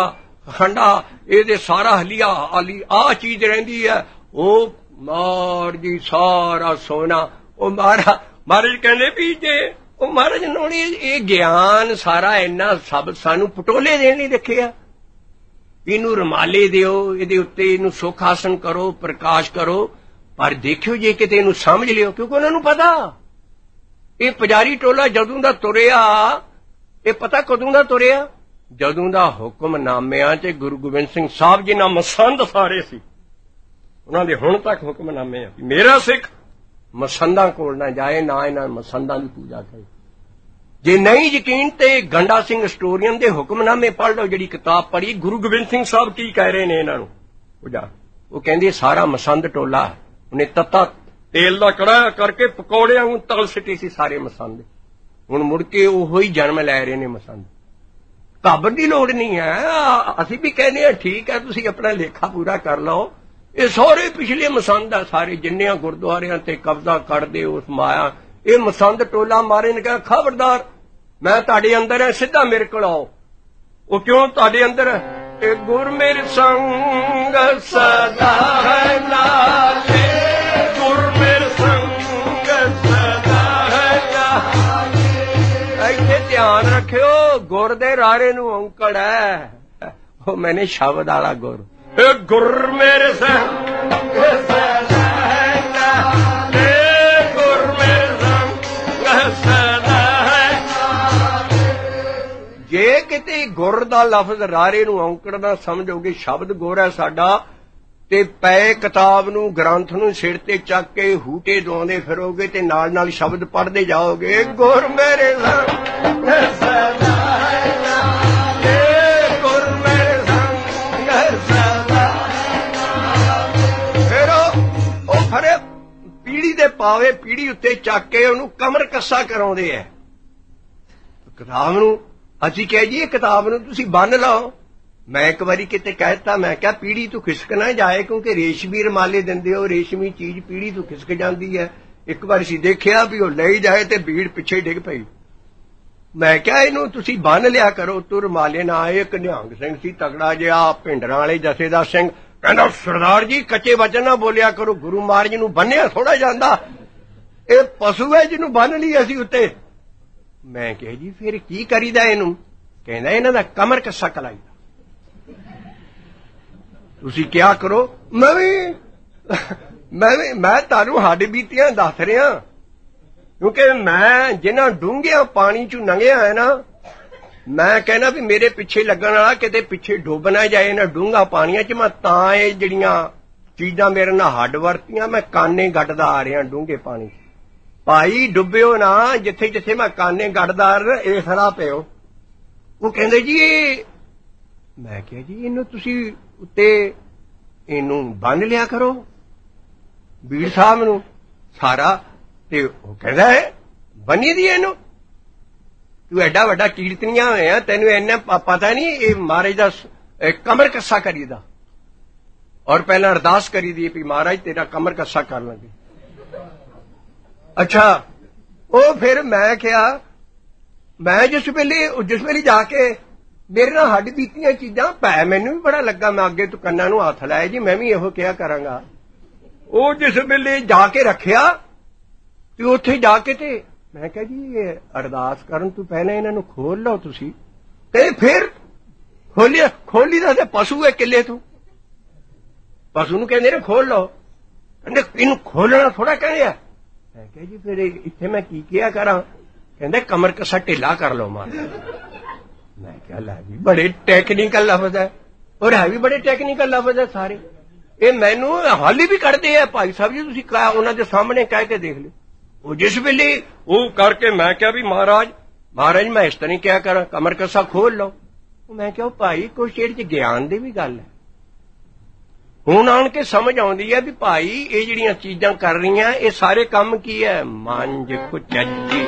Speaker 1: ਖੰਡਾ ਇਹਦੇ ਸਾਰਾ ਹਲੀਆ ਹਾਲੀ ਆਹ ਚੀਜ਼ ਰਹਿੰਦੀ ਹੈ। ਉਹ ਮਾਰ ਜੀ ਸਾਰਾ ਸੋਨਾ। ਉਹ ਮਹਾਰਾਜ ਮਹਾਰਾਜ ਕਹਿੰਦੇ ਵੀ ਜੇ ਉਹ ਮਹਾਰਾਜ ਨੂੰ ਇਹ ਗਿਆਨ ਸਾਰਾ ਇੰਨਾ ਸਭ ਸਾਨੂੰ ਪਟੋਲੇ ਦੇਣ ਲਈ ਰੱਖਿਆ। ਇਹਨੂੰ ਰੁਮਾਲੇ ਦਿਓ, ਇਹਦੇ ਉੱਤੇ ਇਹਨੂੰ ਸੁੱਖ ਆਸਣ ਕਰੋ, ਪ੍ਰਕਾਸ਼ ਕਰੋ, ਪਰ ਦੇਖਿਓ ਜੇ ਕਿਤੇ ਇਹਨੂੰ ਸਮਝ ਲਿਓ, ਕਿਉਂਕਿ ਉਹਨਾਂ ਨੂੰ ਪਤਾ ਇਹ ਪੁਜਾਰੀ ਟੋਲਾ ਜਦੋਂ ਦਾ ਤੁਰਿਆ, ਇਹ ਪਤਾ ਕਦੋਂ ਦਾ ਤੁਰਿਆ, ਜਦੋਂ ਦਾ ਹੁਕਮਨਾਮਿਆਂ 'ਚ ਗੁਰੂ ਗੋਬਿੰਦ ਸਿੰਘ ਸਾਹਿਬ ਜੀ ਨਾਲ ਮਸੰਦ ਸਾਰੇ ਸੀ, ਉਹਨਾਂ ਦੇ ਹੁਣ ਤੱਕ ਹੁਕਮਨਾਮੇ ਆ ਮੇਰਾ ਸਿੱਖ ਮਸੰਦਾਂ ਕੋਲ ਨਾ ਜਾਏ, ਨਾ ਇਹਨਾਂ ਮਸੰਦਾਂ ਦੀ ਪੂਜਾ ਕਰੇ। ਜੇ ਨਹੀਂ ਯਕੀਨ ਤੇ ਗੰਡਾ ਸਿੰਘ ਹਿਸਟੋਰੀਅਨ ਦੇ ਹੁਕਮਨਾਮੇ ਪੜ੍ਹ ਲਓ, ਜਿਹੜੀ ਕਿਤਾਬ ਪੜ੍ਹੀ ਗੁਰੂ ਗੋਬਿੰਦ ਸਿੰਘ ਸਾਹਿਬ ਕੀ ਕਹਿ ਰਹੇ ਨੇ ਇਹਨਾਂ ਨੂੰ ਪੂਜਾ। ਉਹ ਕਹਿੰਦੇ ਸਾਰਾ ਮਸੰਦ ਟੋਲਾ, ਉਹਨੇ ਤੱਤਾ ਤੇਲ ਦਾ ਕੜਾ ਕਰਕੇ ਪਕੌੜਿਆਂ ਨੂੰ ਤਲ ਸਿੱਟੀ ਸੀ ਸਾਰੇ ਮਸੰਦ। ਹੁਣ ਮੁੜ ਕੇ ਉਹੋ ਹੀ ਜਨਮ ਲੈ ਰਹੇ ਨੇ ਮਸੰਦ। ਘਾਬਰਨ ਦੀ ਲੋੜ ਨਹੀਂ ਹੈ। ਅਸੀਂ ਵੀ ਕਹਿੰਦੇ ਹਾਂ ਠੀਕ ਹੈ, ਤੁਸੀਂ ਆਪਣਾ ਲੇਖਾ ਪੂਰਾ ਕਰ ਲਓ। ਇਹ ਸਾਰੇ ਪਿਛਲੇ ਮਸੰਦ ਆ ਸਾਰੇ, ਜਿੰਨਿਆਂ ਗੁਰਦੁਆਰਿਆਂ ਤੇ ਕਬਜ਼ਾ ਕਰਦੇ ਉਸ ਮਾਇਆ, ਇਹ ਮਸੰਦ ਟੋਲਾ ਮਾਰੇ ਨੇ ਕਿਹਾ ਖਬਰਦਾਰ ਮੈਂ ਤੁਹਾਡੇ ਅੰਦਰ ਹੈ, ਸਿੱਧਾ ਮੇਰੇ ਕੋਲ ਆਓ। ਉਹ ਕਿਉਂ ਤੁਹਾਡੇ ਅੰਦਰ ਹੈ? ਇਹ ਗੁਰ ਮੇਰੇ ਸੰਗ ਸਦਾ ਹੈ ਨਾਲੇ, ਗੁਰ ਮੇਰੇ ਸੰਗ ਸਦਾ ਹੈ ਨਾਲੇ। ਇੱਥੇ ਧਿਆਨ ਰੱਖਿਓ, ਗੁਰ ਦੇ ਰਾਰੇ ਨੂੰ ਔਂਕੜ ਹੈ, ਉਹ ਮੈਨੇ ਸ਼ਬਦ ਵਾਲਾ ਗੁਰ। ਇਹ ਗੁਰ ਮੇਰੇ ਸੰਗ ਸਦਾ ਹੈ ਨਾਲੇ, ਗੁਰ ਮੇਰੇ ਸੰਗ ਸਦਾ ਹੈ। ਜੇ ਕਿਤੇ ਗੁਰ ਦਾ ਲਫ਼ਜ਼ ਰਾਰੇ ਨੂੰ ਔਂਕੜ ਨਾ ਸਮਝੋਗੇ, ਸ਼ਬਦ ਗੁਰ ਹੈ ਸਾਡਾ, ਤੇ ਪੈ ਕਿਤਾਬ ਨੂੰ ਗ੍ਰੰਥ ਨੂੰ ਸਿਰ ਤੇ ਚੱਕ ਕੇ ਹੂਟੇ ਦਵਾਉਂਦੇ ਫਿਰੋਗੇ ਤੇ ਨਾਲ ਨਾਲ ਸ਼ਬਦ ਪੜ੍ਹਦੇ ਜਾਓਗੇ। ਗੁਰ ਮੇਰੇ ਸੰਗ ਸਦਾ ਹੈ ਨਾਲੇ, ਗੁਰ ਮੇਰੇ ਸੰਗ ਸਦਾ। ਫਿਰ ਉਹ ਫਰੇ ਪੀੜੀ ਦੇ ਪਾਵੇ, ਪੀੜੀ ਉੱਤੇ ਚੱਕ ਕੇ ਉਹਨੂੰ ਕਮਰ ਕੱਸਾ ਕਰਾਉਂਦੇ ਐ ਕਿਤਾਬ ਨੂੰ। ਅਸੀਂ ਕਹਿ ਜੀ ਇਹ ਕਿਤਾਬ ਨੂੰ ਤੁਸੀਂ ਬੰਨ ਲਓ। ਮੈਂ ਇੱਕ ਵਾਰੀ ਕਿਤੇ ਕਹਿ ਦਿੱਤਾ, ਮੈਂ ਕਿਹਾ ਪੀੜੀ ਤੋਂ ਖਿਸਕ ਨਾ ਜਾਏ, ਕਿਉਂਕਿ ਰੇਸ਼ਮੀ ਰਮਾਲੇ ਦਿੰਦੇ ਹੋ, ਰੇਸ਼ਮੀ ਚੀਜ਼ ਪੀੜੀ ਤੋਂ ਖਿਸਕ ਜਾਂਦੀ ਹੈ। ਇੱਕ ਵਾਰ ਅਸੀਂ ਦੇਖਿਆ ਵੀ ਉਹ ਲਈ ਜਾਏ ਤੇ ਭੀੜ ਪਿੱਛੇ ਡਿੱਗ ਪਈ। ਮੈਂ ਕਿਹਾ ਇਹਨੂੰ ਤੁਸੀਂ ਬੰਨ ਲਿਆ ਕਰੋ। ਤੂੰ ਰਮਾਲੇ ਨਾ ਆਏ। ਇੱਕ ਨਿਹੰਗ ਸਿੰਘ ਸੀ ਤਗੜਾ ਜਿਹਾ, ਭਿੰਡਰਾਂ ਵਾਲੇ ਜਥੇਦਾਰ ਸਿੰਘ, ਕਹਿੰਦਾ ਸਰਦਾਰ ਜੀ ਕੱਚੇ ਵਚਨ ਨਾ ਬੋਲਿਆ ਕਰੋ, ਗੁਰੂ ਮਹਾਰਾਜ ਨੂੰ ਬੰਨਿਆ ਥੋੜਾ ਜਾਂਦਾ, ਇਹ ਪਸ਼ੂ ਹੈ ਜਿਹਨੂੰ ਬੰਨ ਲਈ ਅਸੀਂ ਉੱਤੇ। ਮੈਂ ਕਿਹਾ ਜੀ ਫਿਰ ਕੀ ਕਰੀਦਾ ਇਹਨੂੰ? ਕਹਿੰਦਾ ਇਹਨਾਂ ਦਾ ਕਮਰ ਕੱਸਾ ਕਲਾਈਦਾ। ਤੁਸੀਂ ਕਿਆ ਕਰੋ? ਮੈਂ ਵੀ ਮੈਂ ਵੀ ਮੈਂ ਤੁਹਾਨੂੰ ਹੱਡ ਬੀਤੀਆਂ ਦੱਸ ਰਿਹਾ, ਕਿਉਂਕਿ ਮੈਂ ਜਿਹਨਾਂ ਡੂੰਘਿਆਂ ਪਾਣੀ ਚ ਲੰਘਿਆ ਹੈ ਨਾ, ਮੈਂ ਕਹਿੰਦਾ ਵੀ ਮੇਰੇ ਪਿੱਛੇ ਲੱਗਣ ਵਾਲਾ ਕਿਤੇ ਪਿੱਛੇ ਡੁੱਬ ਨਾ ਜਾਏ ਇਹਨਾਂ ਡੂੰਘਾ ਪਾਣੀਆਂ ਚ। ਮੈਂ ਤਾਂ ਇਹ ਜਿਹੜੀਆਂ ਚੀਜ਼ਾਂ ਮੇਰੇ ਨਾਲ ਹੱਡ ਵਰਤੀਆਂ ਮੈਂ ਕਾਨੇ ਗੱਡਦਾ ਆ ਰਿਹਾ ਡੂੰਘੇ ਪਾਣੀ ਚ। ਭਾਈ ਡੁੱਬਿਓ ਨਾ, ਜਿੱਥੇ ਜਿੱਥੇ ਮੈਂ ਕਾਨੇ ਗੱਡਦਾ ਇਸ ਰਾਹ ਪਿਓ। ਉਹ ਕਹਿੰਦੇ ਜੀ ਇਹ, ਮੈਂ ਕਿਹਾ ਜੀ ਇਹਨੂੰ ਤੁਸੀਂ ਉੱਤੇ ਇਹਨੂੰ ਬੰਨ ਲਿਆ ਕਰੋ ਬੀੜ ਸਾਹਿਬ ਨੂੰ ਸਾਰਾ। ਤੇ ਉਹ ਕਹਿੰਦਾ ਹੈ ਬੰਨੀ ਦੀ ਇਹਨੂੰ, ਤੂੰ ਐਡਾ ਵੱਡਾ ਕੀਰਤਨੀਆਂ ਹੋਇਆ, ਤੈਨੂੰ ਇੰਨਾ ਪਤਾ ਨਹੀਂ ਇਹ ਮਹਾਰਾਜ ਦਾ ਕਮਰ ਕੱਸਾ ਕਰੀਦਾ, ਔਰ ਪਹਿਲਾਂ ਅਰਦਾਸ ਕਰੀ ਦੀ ਵੀ ਮਹਾਰਾਜ ਤੇਰਾ ਕਮਰ ਕੱਸਾ ਕਰ ਲਾਂਗੇ। ਅੱਛਾ, ਉਹ ਫਿਰ ਮੈਂ ਕਿਹਾ, ਮੈਂ ਜਿਸ ਵੇਲੇ ਜਿਸ ਵੇਲੇ ਜਾ ਕੇ ਮੇਰੇ ਨਾਲ ਹੱਡ ਬੀਤੀਆਂ ਚੀਜ਼ਾਂ ਪੈ ਮੈਨੂੰ ਵੀ ਬੜਾ ਲੱਗਾ, ਮੈਂ ਅੱਗੇ ਤੋਂ ਕੰਨਾਂ ਨੂੰ ਹੱਥ ਲਾਇਆ ਜੀ ਮੈਂ ਵੀ ਇਹੋ ਕਿਹਾ ਕਰਾਂਗਾ। ਉਹ ਜਿਸ ਵੇਲੇ ਜਾ ਕੇ ਰੱਖਿਆ ਤੇ ਉੱਥੇ ਜਾ ਕੇ ਤੇ ਮੈਂ ਕਿਹਾ ਜੀ ਇਹ ਅਰਦਾਸ ਕਰਨ ਤੋਂ ਪਹਿਲਾਂ ਇਹਨਾਂ ਨੂੰ ਖੋਲ ਲਓ ਤੁਸੀਂ। ਤੇ ਫਿਰ ਖੋਲਿਆ, ਖੋਲੀ ਦਾ ਤੇ ਪਸ਼ੂ ਹੈ ਕਿੱਲੇ ਤੋਂ, ਪਸ਼ੂ ਨੂੰ ਕਹਿੰਦੇ ਨੇ ਖੋਲ ਲਓ। ਕਹਿੰਦੇ ਇਹਨੂੰ ਖੋਲਣਾ ਥੋੜਾ ਕਹਿੰਦੇ ਆ। ਮੈਂ ਕਿਹਾ ਜੀ ਫਿਰ ਇੱਥੇ ਮੈਂ ਕੀ ਕਿਹਾ ਕਰਾਂ? ਕਹਿੰਦੇ ਕਮਰ ਕੱਸਾ ਢਿੱਲਾ ਕਰ ਲਓ ਮਾਰ। ਮੈਂ ਕਿਹਾ ਲੈ ਜੀ ਬੜੇ ਟੈਕਨੀਕਲ ਲਫ਼ਜ਼ ਹੈ, ਔਰ ਹੈ ਵੀ ਬੜੇ ਟੈਕਨੀਕਲ ਲਫ਼ਜ਼ ਹੈ ਸਾਰੇ। ਇਹ ਮੈਨੂੰ ਹਾਲੀ ਵੀ ਕੱਢਦੇ ਆ ਭਾਈ ਸਾਹਿਬ ਜੀ, ਤੁਸੀਂ ਉਹਨਾਂ ਦੇ ਸਾਹਮਣੇ ਕਹਿ ਕੇ ਦੇਖ ਲਿਓ। ਉਹ ਜਿਸ ਵੇਲੇ ਉਹ ਕਰਕੇ ਮੈਂ ਕਿਹਾ ਵੀ ਮਹਾਰਾਜ ਮਹਾਰਾਜ ਮੈਂ ਇਸ ਤਰ੍ਹਾਂ ਕਿਹਾ ਕਰਾਂ, ਕਮਰ ਕੱਸਾ ਖੋਲ ਲਓ। ਮੈਂ ਕਿਹਾ ਭਾਈ ਕੁਛ ਇਹਦੇ ਚ ਗਿਆਨ ਦੀ ਵੀ ਗੱਲ ਹੈ। ਹੁਣ ਆਣ ਕੇ ਸਮਝ ਆਉਂਦੀ ਹੈ ਵੀ ਭਾਈ ਇਹ ਜਿਹੜੀਆਂ ਚੀਜ਼ਾਂ ਕਰ ਰਹੀਆਂ ਇਹ ਸਾਰੇ ਕੰਮ ਕੀ ਹੈ? ਮੰਜ ਕੁਚੱਜੀ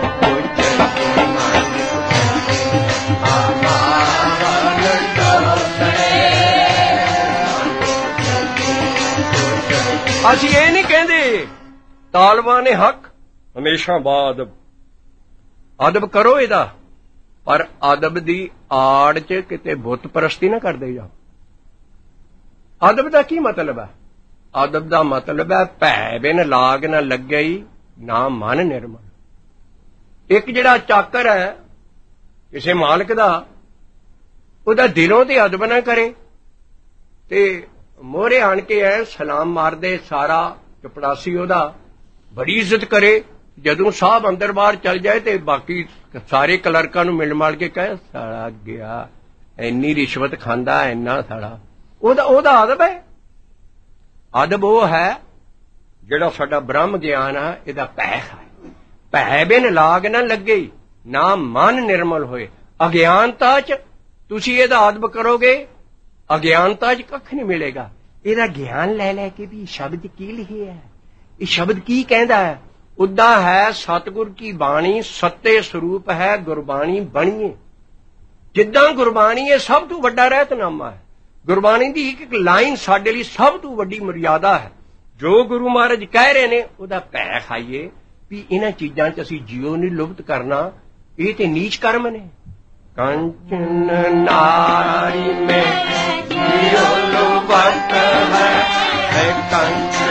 Speaker 1: ਅਸੀਂ ਇਹ ਨਹੀਂ ਕਹਿੰਦੇ ਤਾਲਬਾਨ ਹੱਕ ਹਮੇਸ਼ਾ ਬਾਅਦ ਅਦਬ ਕਰੋ ਇਹਦਾ, ਪਰ ਅਦਬ ਦੀ ਆੜ ਚ ਕਿਤੇ ਬੁੱਤ ਪ੍ਰਸਤੀ ਨਾ ਕਰਦੇ ਜਾਓ। ਅਦਬ ਦਾ ਕੀ ਮਤਲਬ ਹੈ? ਅਦਬ ਦਾ ਮਤਲਬ ਹੈ ਭੈ ਬਿਨ ਲਾਗ ਨਾ ਲੱਗਈ ਨਾ ਮਨ ਨਿਰਮਲ। ਇੱਕ ਜਿਹੜਾ ਚਾਕਰ ਹੈ ਕਿਸੇ ਮਾਲਕ ਦਾ, ਉਹਦਾ ਦਿਲੋਂ ਤੇ ਅਦਬ ਨਾ ਕਰੇ ਤੇ ਮੋਹਰੇ ਆਣ ਕੇ ਐ ਸਲਾਮ ਮਾਰਦੇ, ਸਾਰਾ ਚਪੜਾਸੀ ਉਹਦਾ ਬੜੀ ਇੱਜ਼ਤ ਕਰੇ। ਜਦੋਂ ਸਾਹਿਬ ਅੰਦਰ ਬਾਹਰ ਚੱਲ ਜਾਏ ਤੇ ਬਾਕੀ ਸਾਰੇ ਕਲਰਕਾਂ ਨੂੰ ਮਿਲ ਮਲ ਕੇ ਕਹੇ ਸਾਲਾ ਗਿਆ, ਇੰਨੀ ਰਿਸ਼ਵਤ ਖਾਂਦਾ, ਇੰਨਾ ਸਾਲਾ। ਉਹਦਾ ਉਹਦਾ ਅਦਬ ਹੈ। ਅਦਬ ਉਹ ਹੈ ਜਿਹੜਾ ਸਾਡਾ ਬ੍ਰਹਮ ਗਿਆਨ ਆ, ਇਹਦਾ ਭੈ ਹੈ। ਭੈ ਬਿਨ ਲਾਗ ਨਾ ਲੱਗੇ ਨਾ ਮਨ ਨਿਰਮਲ ਹੋਏ। ਅਗਿਆਨਤਾ ਚ ਤੁਸੀਂ ਇਹਦਾ ਅਦਬ ਕਰੋਗੇ, ਅਗਿਆਨਤਾ ਚ ਕੱਖ ਨਹੀਂ ਮਿਲੇਗਾ। ਇਹਦਾ ਗਿਆਨ ਲੈ ਲੈ ਕੇ ਵੀ ਸ਼ਬਦ ਕੀ ਲਿਖਿਆ ਹੈ, ਇਹ ਸ਼ਬਦ ਕੀ ਕਹਿੰਦਾ ਹੈ? ਉੱਦਾਂ ਹੈ ਸਤਿਗੁਰ ਕੀ ਬਾਣੀ ਸੱਤੇ ਸਰੂਪ ਹੈ, ਗੁਰਬਾਣੀ ਬਣੀਏ। ਜਿੱਦਾਂ ਗੁਰਬਾਣੀ ਇਹ ਸਭ ਤੋਂ ਵੱਡਾ ਰਹਿਤਨਾਮਾ ਹੈ। ਗੁਰਬਾਣੀ ਦੀ ਇੱਕ ਇੱਕ ਲਾਈਨ ਸਾਡੇ ਲਈ ਸਭ ਤੋਂ ਵੱਡੀ ਮਰਿਆਦਾ ਹੈ। ਜੋ ਗੁਰੂ ਮਹਾਰਾਜ ਕਹਿ ਰਹੇ ਨੇ ਉਹਦਾ ਭੈ ਖਾਈਏ ਵੀ ਇਹਨਾਂ ਚੀਜ਼ਾਂ 'ਚ ਅਸੀਂ ਜਿਉ ਨਹੀਂ ਲੁਪਤ ਕਰਨਾ, ਇਹ ਤੇ ਨੀਚ ਕਰਮ ਨੇ। ਕੰਚਨ ਨਾਰੀ ਮੈਂ ਜਿਉ ਲੁਪਤ ਹੈ ਕੰਚਨ